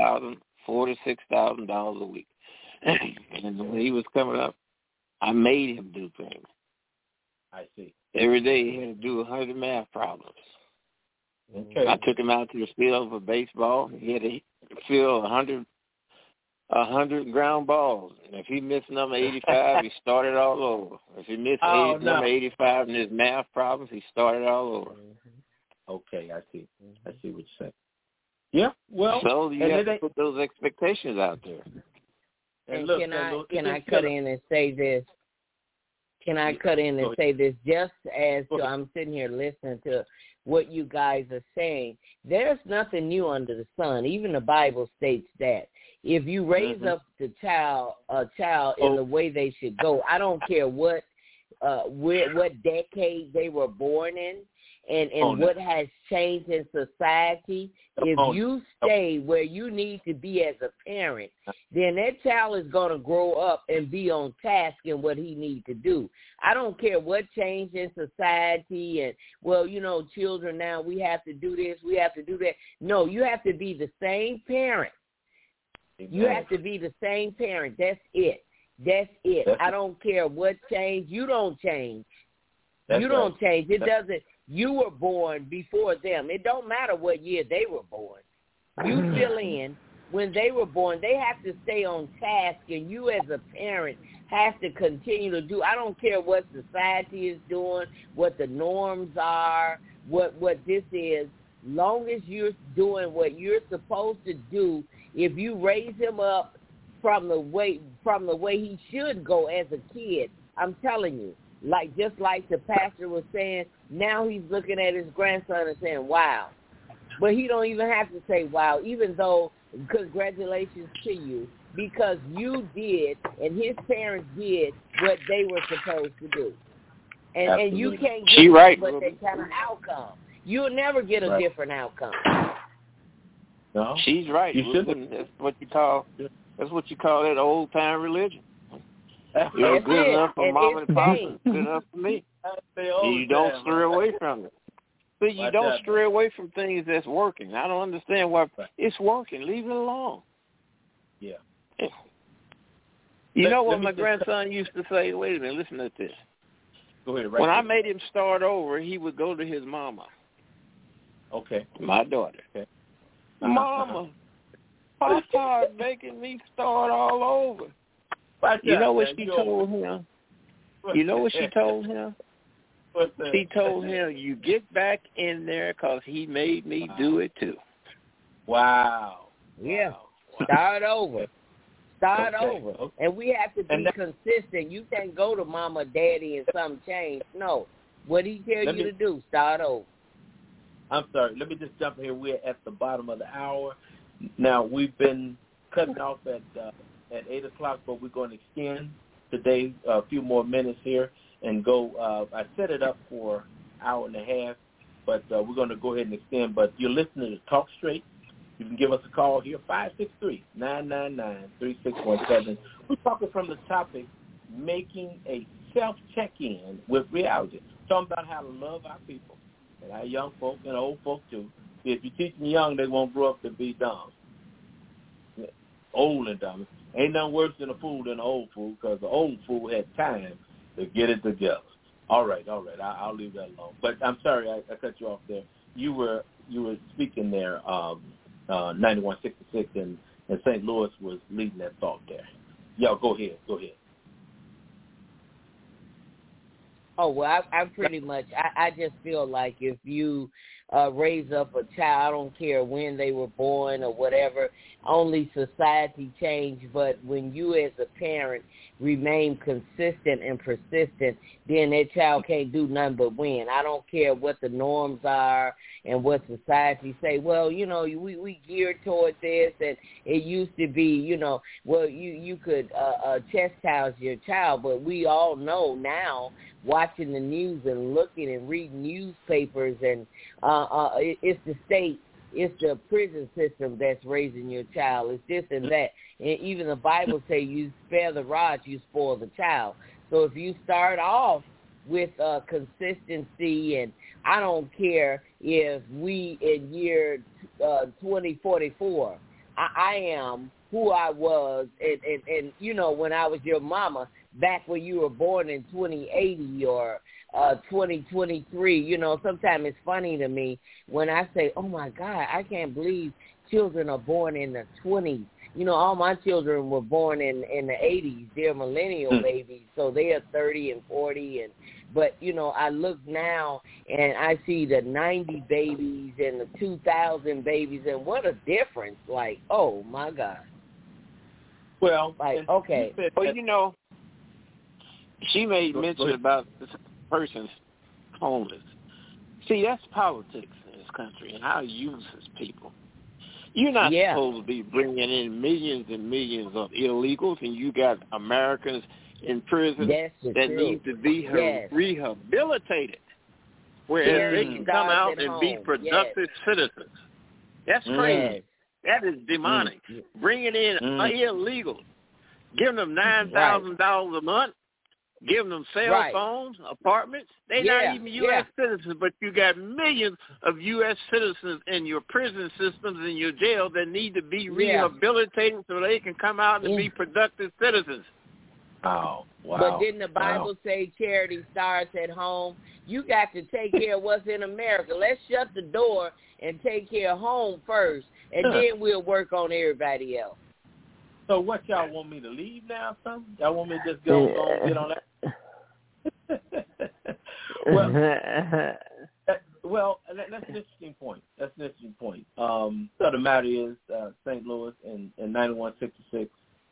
$6,000 a week. And when he was coming up, I made him do things. I see. Every day he had to do 100 math problems. Okay. I took him out to the field for baseball. He had to field 100 ground balls. And if he missed number 85, he started all over. If he missed number 85 in his math problems, he started all over. Okay, I see what you're saying. Yeah, well. So you have to put those expectations out there. And look, can I cut in and say this? Can I cut in and say this? Just as I'm sitting here listening to what you guys are saying, there's nothing new under the sun. Even the Bible states that if you raise up a child in the way they should go, I don't care what decade they were born in, and what has changed in society. If you stay where you need to be as a parent, then that child is going to grow up and be on task in what he needs to do. I don't care what changed in society and, children now, we have to do this, we have to do that. No, you have to be the same parent. You have to be the same parent. That's it. I don't care what changed. You don't change. Don't change. It doesn't. You were born before them. It don't matter what year they were born. You fill in when they were born. They have to stay on task, and you as a parent have to continue to do. I don't care what society is doing, what the norms are, what this is. Long as you're doing what you're supposed to do, if you raise him up from the way he should go as a kid, I'm telling you, just like the pastor was saying, now he's looking at his grandson and saying, wow. But he don't even have to say wow, even though congratulations to you, because you did and his parents did what they were supposed to do. And you can't get but that kind of outcome. You'll never get a different outcome. No, she's right. That's what you call that old time religion. You're good enough for mom and pop, good enough for me. You don't stray away from it. But you don't stray away from things that's working. I don't understand why it's working. Leave it alone. Yeah. You know what my grandson used to say? Wait a minute, listen to this. Go ahead. When I made him start over, he would go to his mama. Okay. My daughter. Okay. Mama, Papa is making me start all over. You know what she told him? You know what she told him? She told him, you get back in there because he made me do it too. Wow. Yeah. Start over. Start over. Okay. And we have to be consistent. You can't go to mama, daddy, and something change. No. What he tell you to do, start over. I'm sorry. Let me just jump in here. We're at the bottom of the hour. Now, we've been cutting off at 8 o'clock, but we're going to extend today a few more minutes here and go. I set it up for an hour and a half, but we're going to go ahead and extend. But you're listening to Talk Straight. You can give us a call here, 563-999-3617. We're talking from the topic, making a self-check-in with reality. Talking about how to love our people and our young folk and old folk too. If you teach them young, they won't grow up to be dumb. Old and dumb. Ain't nothing worse than a fool than an old fool, because the old fool had time to get it together. All right. I'll leave that alone. But I'm sorry I cut you off there. You were speaking there, 9166, and St. Louis was leading that thought there. Yo, go ahead. Oh, well, I pretty much, I just feel like if you raise up a child, I don't care when they were born or whatever, only society change, but when you as a parent remain consistent and persistent, then that child can't do nothing but win. I don't care what the norms are and what society say. Well, we geared toward this, and it used to be, you could chastise your child, but we all know now, watching the news and looking and reading newspapers, and it's the state it's the prison system that's raising your child. It's this and that. And even the Bible say you spare the rod, you spoil the child. So if you start off with consistency, and I don't care if we in year 2044, I am who I was, and you know, when I was your mama, back when you were born in 2080 or 2023, you know, sometimes it's funny to me when I say, oh, my God, I can't believe children are born in the 20s. You know, all my children were born in the 80s. They're millennial babies, so they are 30 and 40. But, you know, I look now and I see the 90 babies and the 2000 babies, and what a difference. Like, oh, my God. Well, like, okay. Well, you know, she made mention about this person's homeless. See, that's politics in this country and how it uses people. You're not supposed to be bringing in millions and millions of illegals, and you got Americans in prison that need to be rehabilitated, whereas they can come out and be productive citizens. That's crazy. That is demonic. Bringing in illegals, giving them $9,000 a month, giving them cell phones, apartments. They're not even U.S. citizens, but you got millions of U.S. citizens in your prison systems and your jail that need to be rehabilitated so they can come out and be productive citizens. Oh, wow. But didn't the Bible say charity starts at home? You got to take care of what's in America. Let's shut the door and take care of home first, and then we'll work on everybody else. So what, y'all want me to leave now, son? Y'all want me to just go and get on that? Well, that's an interesting point. So the matter is, St. Louis in 9166,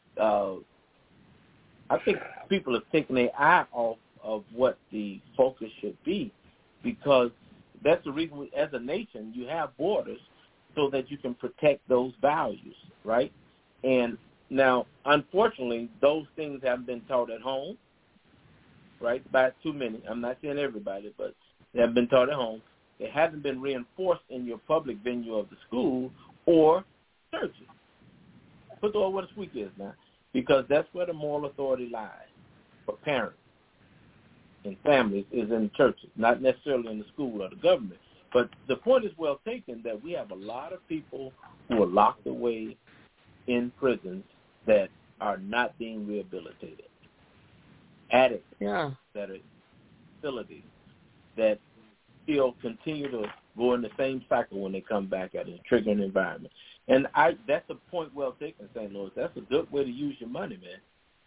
I think people are taking their eye off of what the focus should be, because that's the reason as a nation you have borders so that you can protect those values, right? And now, unfortunately, those things haven't been taught at home, right, by too many. I'm not saying everybody, but they haven't been taught at home. They haven't been reinforced in your public venue of the school or churches. Put the what a squeak is now, because that's where the moral authority lies for parents and families is in the churches, not necessarily in the school or the government. But the point is well taken that we have a lot of people who are locked away in prisons that are not being rehabilitated. Addicts that are in facilities that still continue to go in the same cycle when they come back at a triggering environment. And that's a point well taken, St. Louis. That's a good way to use your money, man.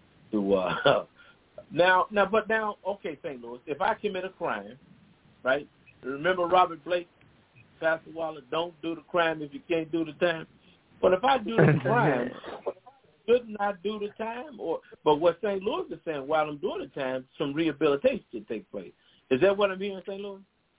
Okay, St. Louis, if I commit a crime, right? Remember Robert Blake, Pastor Waller, don't do the crime if you can't do the time. But if I do the crime, shouldn't I do the time? But what St. Louis is saying, while I'm doing the time, some rehabilitation should take place. Is that what I'm hearing, St. Louis?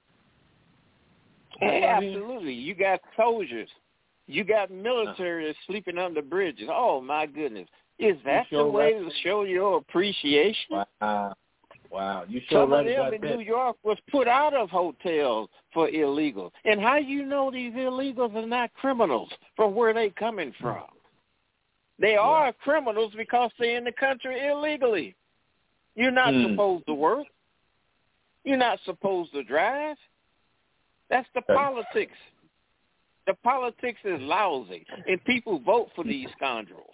Absolutely. You got soldiers. You got military sleeping under bridges. Oh, my goodness. Is that the way to show your appreciation? Wow. You Some of them in New York was put out of hotels for illegals. And how you know these illegals are not criminals from where they coming from? They are criminals because they're in the country illegally. You're not supposed to work. You're not supposed to drive. That's the politics. The politics is lousy, and people vote for these scoundrels.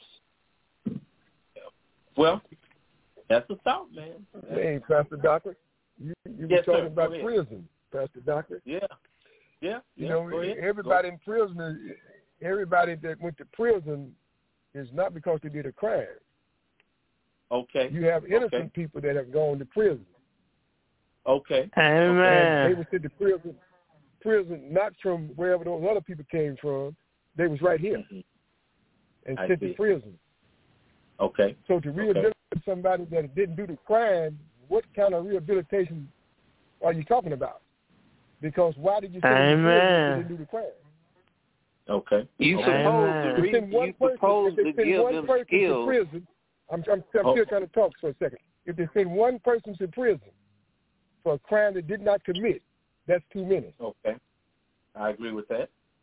Well, that's a thought, man. Hey, Pastor Doctor, you were talking about prison, Pastor Doctor. Yeah. You know, everybody in prison, everybody that went to prison is not because they did a crime. Okay. You have innocent people that have gone to prison. Okay. Amen. And they were sent to prison not from wherever those other people came from. They was right here and sent to prison. Okay. So to rehabilitate somebody that didn't do the crime, what kind of rehabilitation are you talking about? Because why did you send them to prison if they didn't do the crime? Okay. You supposed to give them skills. Prison, I'm still trying to talk for a second. If they send one person to prison for a crime they did not commit, that's too many. Okay. I agree with that.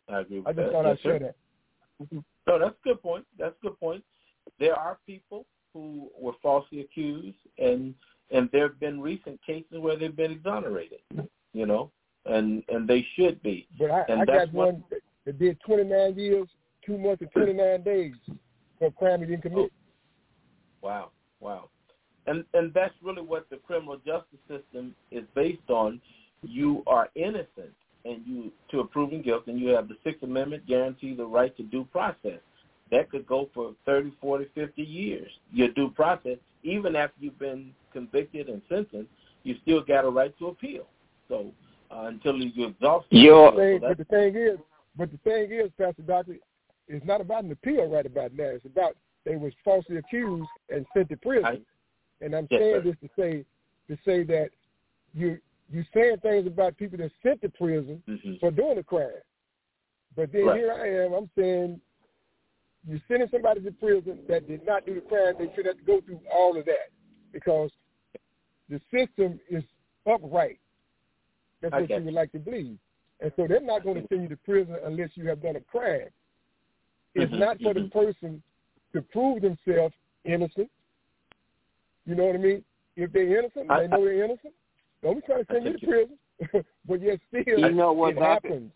I agree with I just that. thought I'd share that. No, that's a good point. That's a good point. There are people who were falsely accused, and there have been recent cases where they've been exonerated, you know, and they should be. But I got one that did 29 years, 2 months, and 29 days for a crime he didn't commit. Wow. And that's really what the criminal justice system is based on. You are innocent, and you to a proven guilt, and you have the Sixth Amendment guarantee the right to due process. That could go for 30, 40, 50 years. Your due process, even after you've been convicted and sentenced, you still got a right to appeal. So until you exhaust but the thing is, Pastor Doctor, it's not about an appeal right about now. It's about they was falsely accused and sent to prison. And I'm saying this to say that you saying things about people that sent to prison for doing a crime. But then here I am, I'm saying you're sending somebody to prison that did not do the crime. They should have to go through all of that because the system is upright. That's what you would like to believe. And so they're not going to send you to prison unless you have done a crime. It's not for the person to prove themselves innocent. You know what I mean? If they're innocent, they know they're innocent. Don't be trying to send you to prison. But yet still, it happens.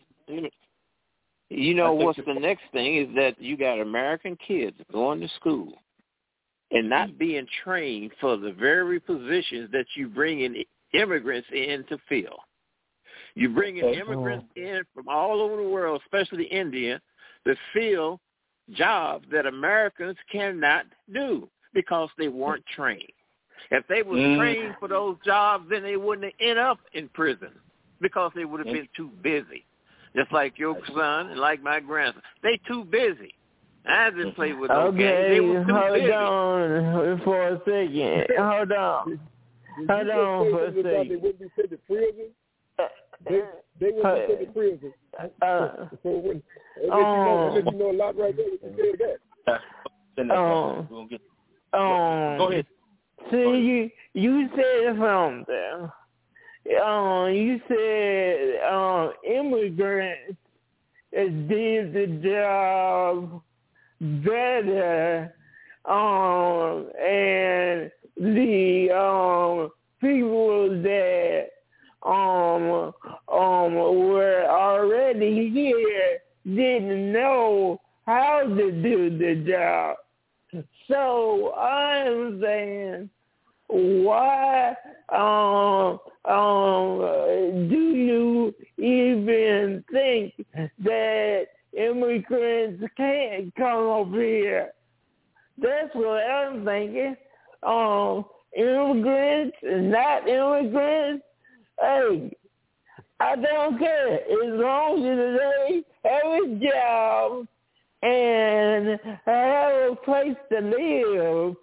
You know what's the next thing is that you got American kids going to school and not being trained for the very positions that you bring in immigrants in to fill. You bring in immigrants in from all over the world, especially India, to fill jobs that Americans cannot do because they weren't trained. If they were trained for those jobs, then they wouldn't have ended up in prison because they would have been too busy. Just like your son and like my grandson. They too busy. I just play with those games. They were too busy. Hold on for a second. Hold on for a second. They wouldn't be sent to prison. They wouldn't be sent to prison. So unless you know a lot right there, you say that. Go ahead. See, you said something. You said immigrants did the job better, and the people that were already here didn't know how to do the job. So I'm saying, why do you even think that immigrants can't come over here? That's what I'm thinking. Immigrants, not immigrants, hey, I don't care. As long as they have a job and have a place to live,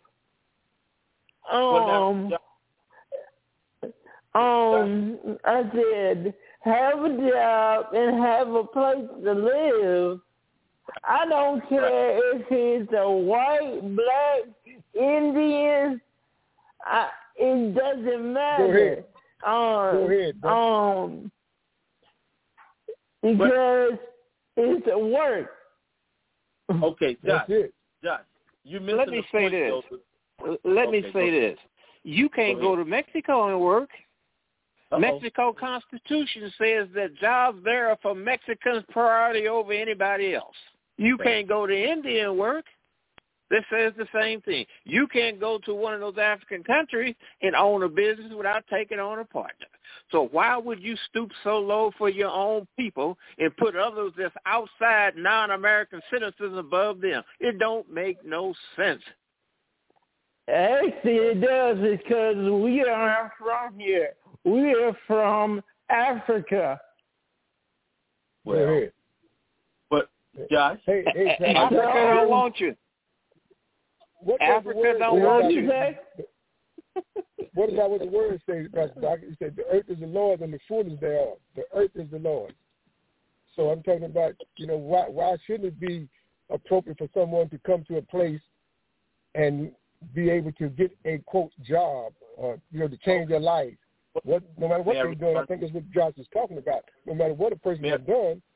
I said, have a job and have a place to live. I don't care if it's a white, black, Indian. It doesn't matter. Go ahead. Because it's a work. Okay, Josh, you mentioned. Let me say this. You can't go to Mexico and work. Mexico Constitution says that jobs there are for Mexicans priority over anybody else. You can't go to India and work. This says the same thing. You can't go to one of those African countries and own a business without taking on a partner. So why would you stoop so low for your own people and put others that's outside non-American citizens above them? It don't make no sense. Actually, it does because we are from here. We are from Africa. Well, but Josh, Africa don't want you. Africa don't want you. What about what the word says, Pastor Doc? He said, the earth is the Lord's and the fullness thereof. The earth is the Lord's. So I'm talking about, why shouldn't it be appropriate for someone to come to a place and be able to get a, quote, job, to change their life? No matter what they've done, I think that's what Josh is talking about. No matter what a person has done,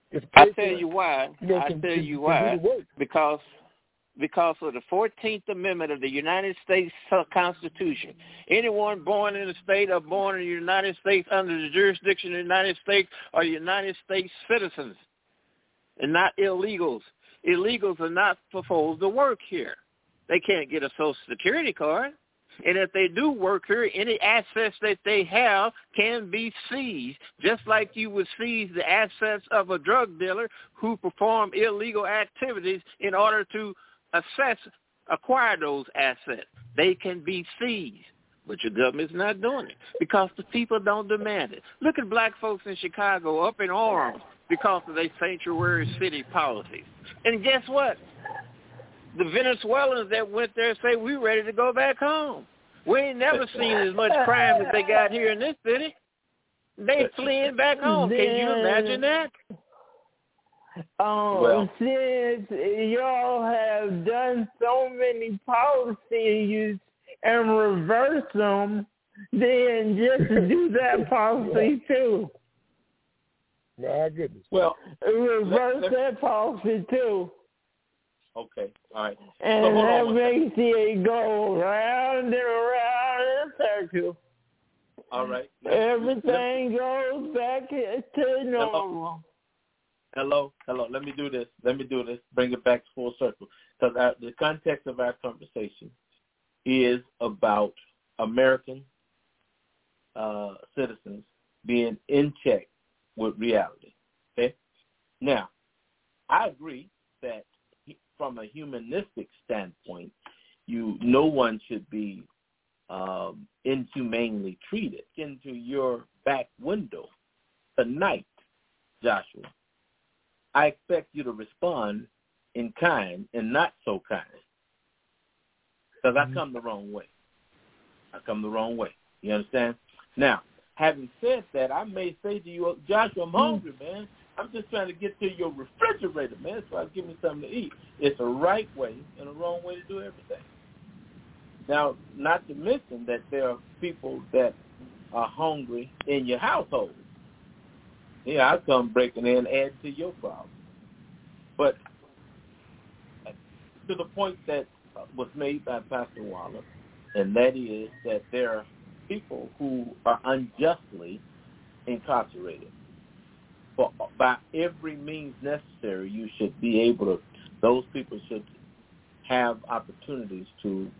I tell you why. Because of the 14th Amendment of the United States Constitution. Anyone born in the state or born in the United States under the jurisdiction of the United States are United States citizens and not illegals. Illegals are not supposed to work here. They can't get a Social Security card. And if they do work here, any assets that they have can be seized, just like you would seize the assets of a drug dealer who perform illegal activities in order to acquire those assets. They can be seized, but your government's not doing it because the people don't demand it. Look at black folks in Chicago up in arms because of their sanctuary city policies. And guess what? The Venezuelans that went there say, we're ready to go back home. We ain't never seen as much crime as they got here in this city. They fleeing back home. Can you imagine that? Since y'all have done so many policies and reverse them, then just do that policy too. My goodness. Well, reverse that policy too. Okay, all right. And that makes it go round and around in a circle. All right. Everything goes back to normal. Hello. Let me do this. Bring it back full circle. Because the context of our conversation is about American citizens being in check with reality. Okay? Now, I agree that from a humanistic standpoint, no one should be inhumanely treated. Into your back window tonight, Joshua, I expect you to respond in kind and not so kind, because I come the wrong way. You understand? Now, having said that, I may say to you, Joshua, I'm hungry, man. I'm just trying to get to your refrigerator, man. So give me something to eat. It's a right way and a wrong way to do everything. Now, not to mention that there are people that are hungry in your household. Yeah, I come breaking in and add to your problem. But to the point that was made by Pastor Waller, and that is that there are people who are unjustly incarcerated. By every means necessary, you should be able to, those people should have opportunities to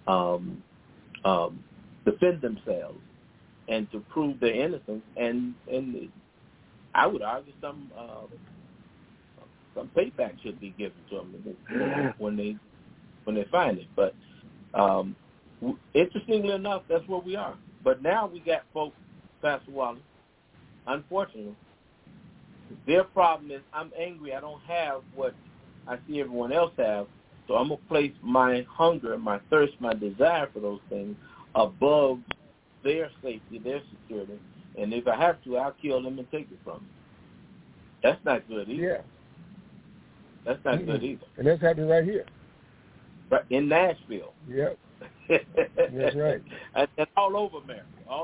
defend themselves and to prove their innocence. And I would argue some payback should be given to them when they find it. But interestingly enough, that's where we are. But now we got folks, Pastor Waller, unfortunately, their problem is I'm angry. I don't have what I see everyone else have, so I'm going to place my hunger, my thirst, my desire for those things above their safety, their security, and if I have to, I'll kill them and take it from them. That's not good either. Yeah. That's not good either. And that's happening right here. Right in Nashville. Yep. That's right. And all over America.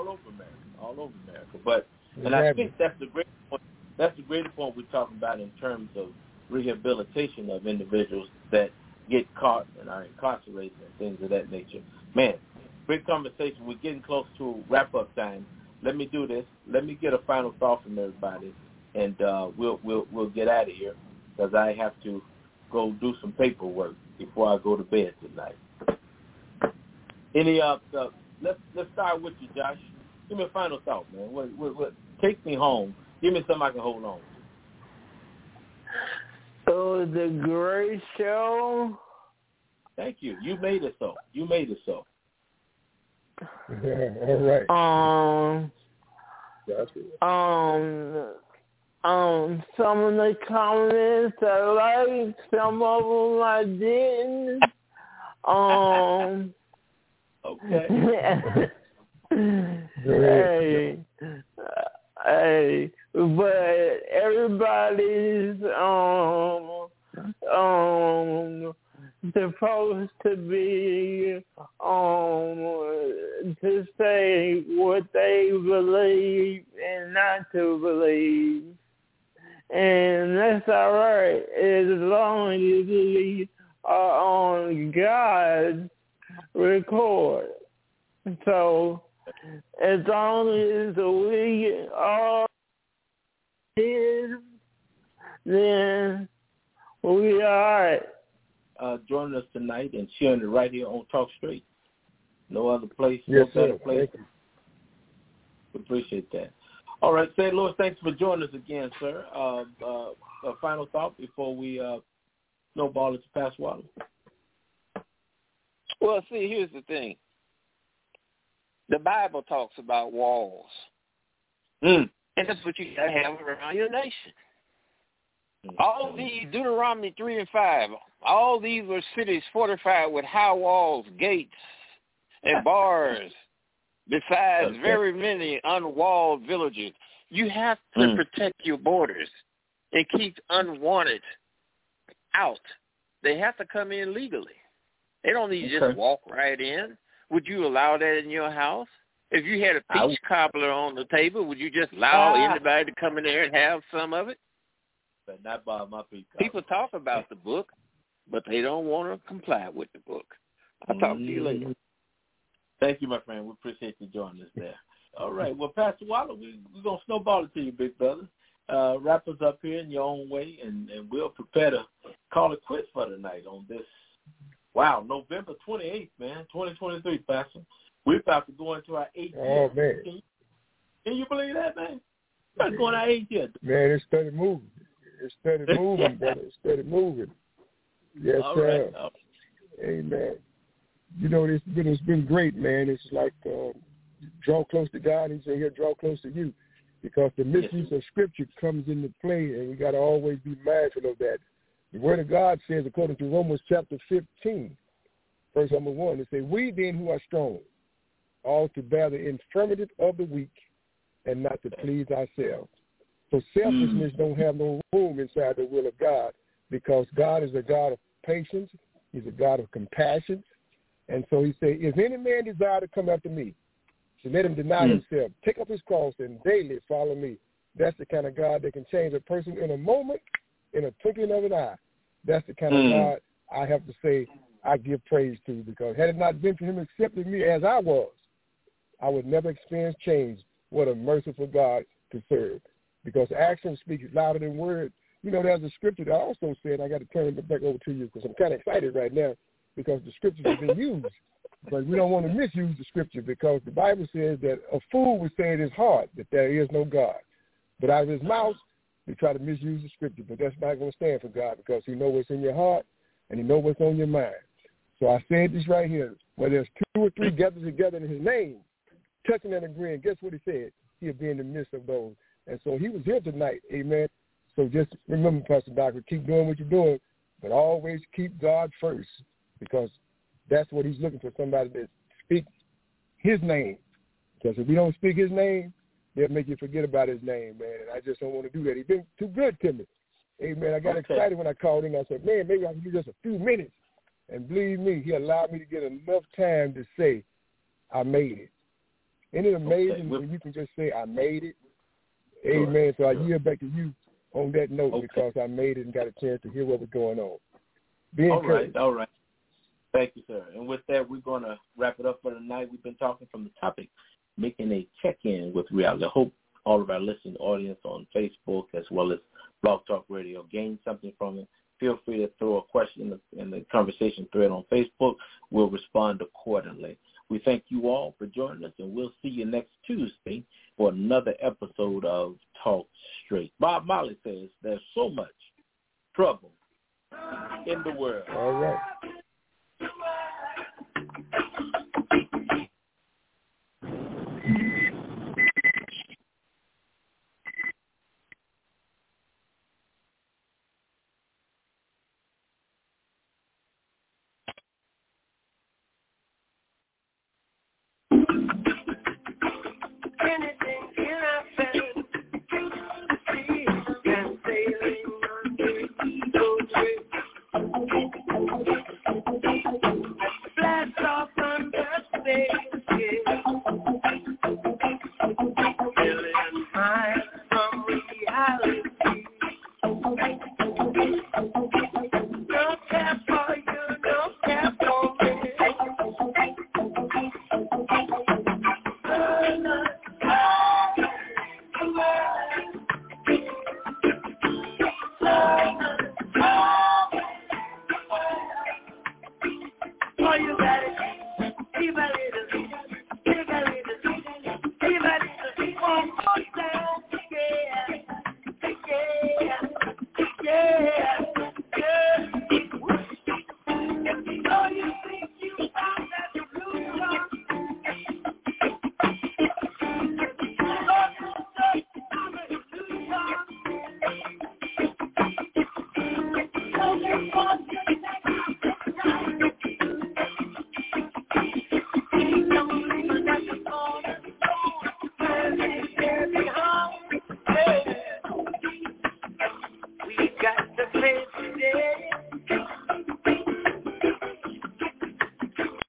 But and I think that's the great point. That's the greater point we're talking about in terms of rehabilitation of individuals that get caught and are incarcerated and things of that nature. Man, great conversation. We're getting close to wrap-up time. Let me do this. Let me get a final thought from everybody, and we'll get out of here because I have to go do some paperwork before I go to bed tonight. Let's start with you, Josh. Give me a final thought, man. What take me home. Give me something I can hold on to. It was a great show. Thank you. You made it so. All right. Some of the comments I liked, some of them I didn't. Okay. Hey, but everybody's supposed to be to say what they believe and not to believe. And record. So as long as we are here, then we are joining us tonight and sharing it right here on Talk Straight. No other place, yes, no better sir. place. We appreciate that. All right, St. Louis, thanks for joining us again, sir. A final thought before we snowball it to Pastor Waller? Well, see, here's the thing. The Bible talks about walls. And that's what you got to have around your nation. All these, Deuteronomy 3 and 5, all these were cities fortified with high walls, gates, and bars, besides very many unwalled villages. You have to protect your borders and keep unwanted out. They have to come in legally. They don't need to just walk right in. Would you allow that in your house? If you had a peach cobbler on the table, would you just allow anybody to come in there and have some of it? But not by my peach cobbler. People talk about the book, but they don't want to comply with the book. I'll talk to you later. Thank you, my friend. We appreciate you joining us there. All right. Well, Pastor Waller, we're going to snowball it to you, big brother. Wrap us up here in your own way, and we'll prepare to call it quits for tonight on this. Wow, November 28th, man, 2023, Pastor. We're about to go into our 8th year. Oh, man. Can you believe that, man? We're about to go into our 8th year. Man, it's steady moving. It's steady moving, brother. It's steady moving. Yes, all sir. Right. Amen. You know, it's been great, man. It's like draw close to God. He said, "Here, draw close to you," because the misuse of Scripture comes into play, and we got to always be mindful of that. The Word of God says, according to Romans chapter 15, verse number 1, it says, "We then who are strong ought to bear the infirmity of the weak, and not to please ourselves." So selfishness don't have no room inside the will of God, because God is a God of patience. He's a God of compassion. And so he said, if any man desire to come after me, so let him deny himself, take up his cross, and daily follow me. That's the kind of God that can change a person in a moment, in a twinkling of an eye. That's the kind of God I have to say I give praise to, because had it not been for him accepting me as I was, I would never experience change. What a merciful God to serve, because action speaks louder than words. You know, there's a scripture that also said, I got to turn it back over to you because I'm kind of excited right now, because the scriptures have been used. But we don't want to misuse the scripture, because the Bible says that a fool would say in his heart that there is no God. But out of his mouth, they try to misuse the scripture. But that's not going to stand for God, because he knows what's in your heart and he knows what's on your mind. So I said this right here. Where there's 2 or 3 gathered together in his name, touching and agreeing, guess what he said? He'll be in the midst of those. And so he was here tonight. Amen. So just remember, Pastor Doctor, keep doing what you're doing, but always keep God first, because that's what he's looking for, somebody that speaks his name. Because if we don't speak his name, they'll make you forget about his name, man. And I just don't want to do that. He's been too good to me. Amen. I got excited when I called him. I said, man, maybe I can do just a few minutes. And believe me, he allowed me to get enough time to say, I made it. Isn't it amazing when you can just say, I made it? Amen. So I yield back to you on that note, because I made it and got a chance to hear what was going on. All right. Thank you, sir. And with that, we're going to wrap it up for tonight. We've been talking from the topic, making a check-in with reality. I hope all of our listening audience on Facebook as well as Blog Talk Radio gained something from it. Feel free to throw a question in the conversation thread on Facebook. We'll respond accordingly. We thank you all for joining us, and we'll see you next Tuesday for another episode of Talk Straight. Bob Marley says there's so much trouble in the world. All right.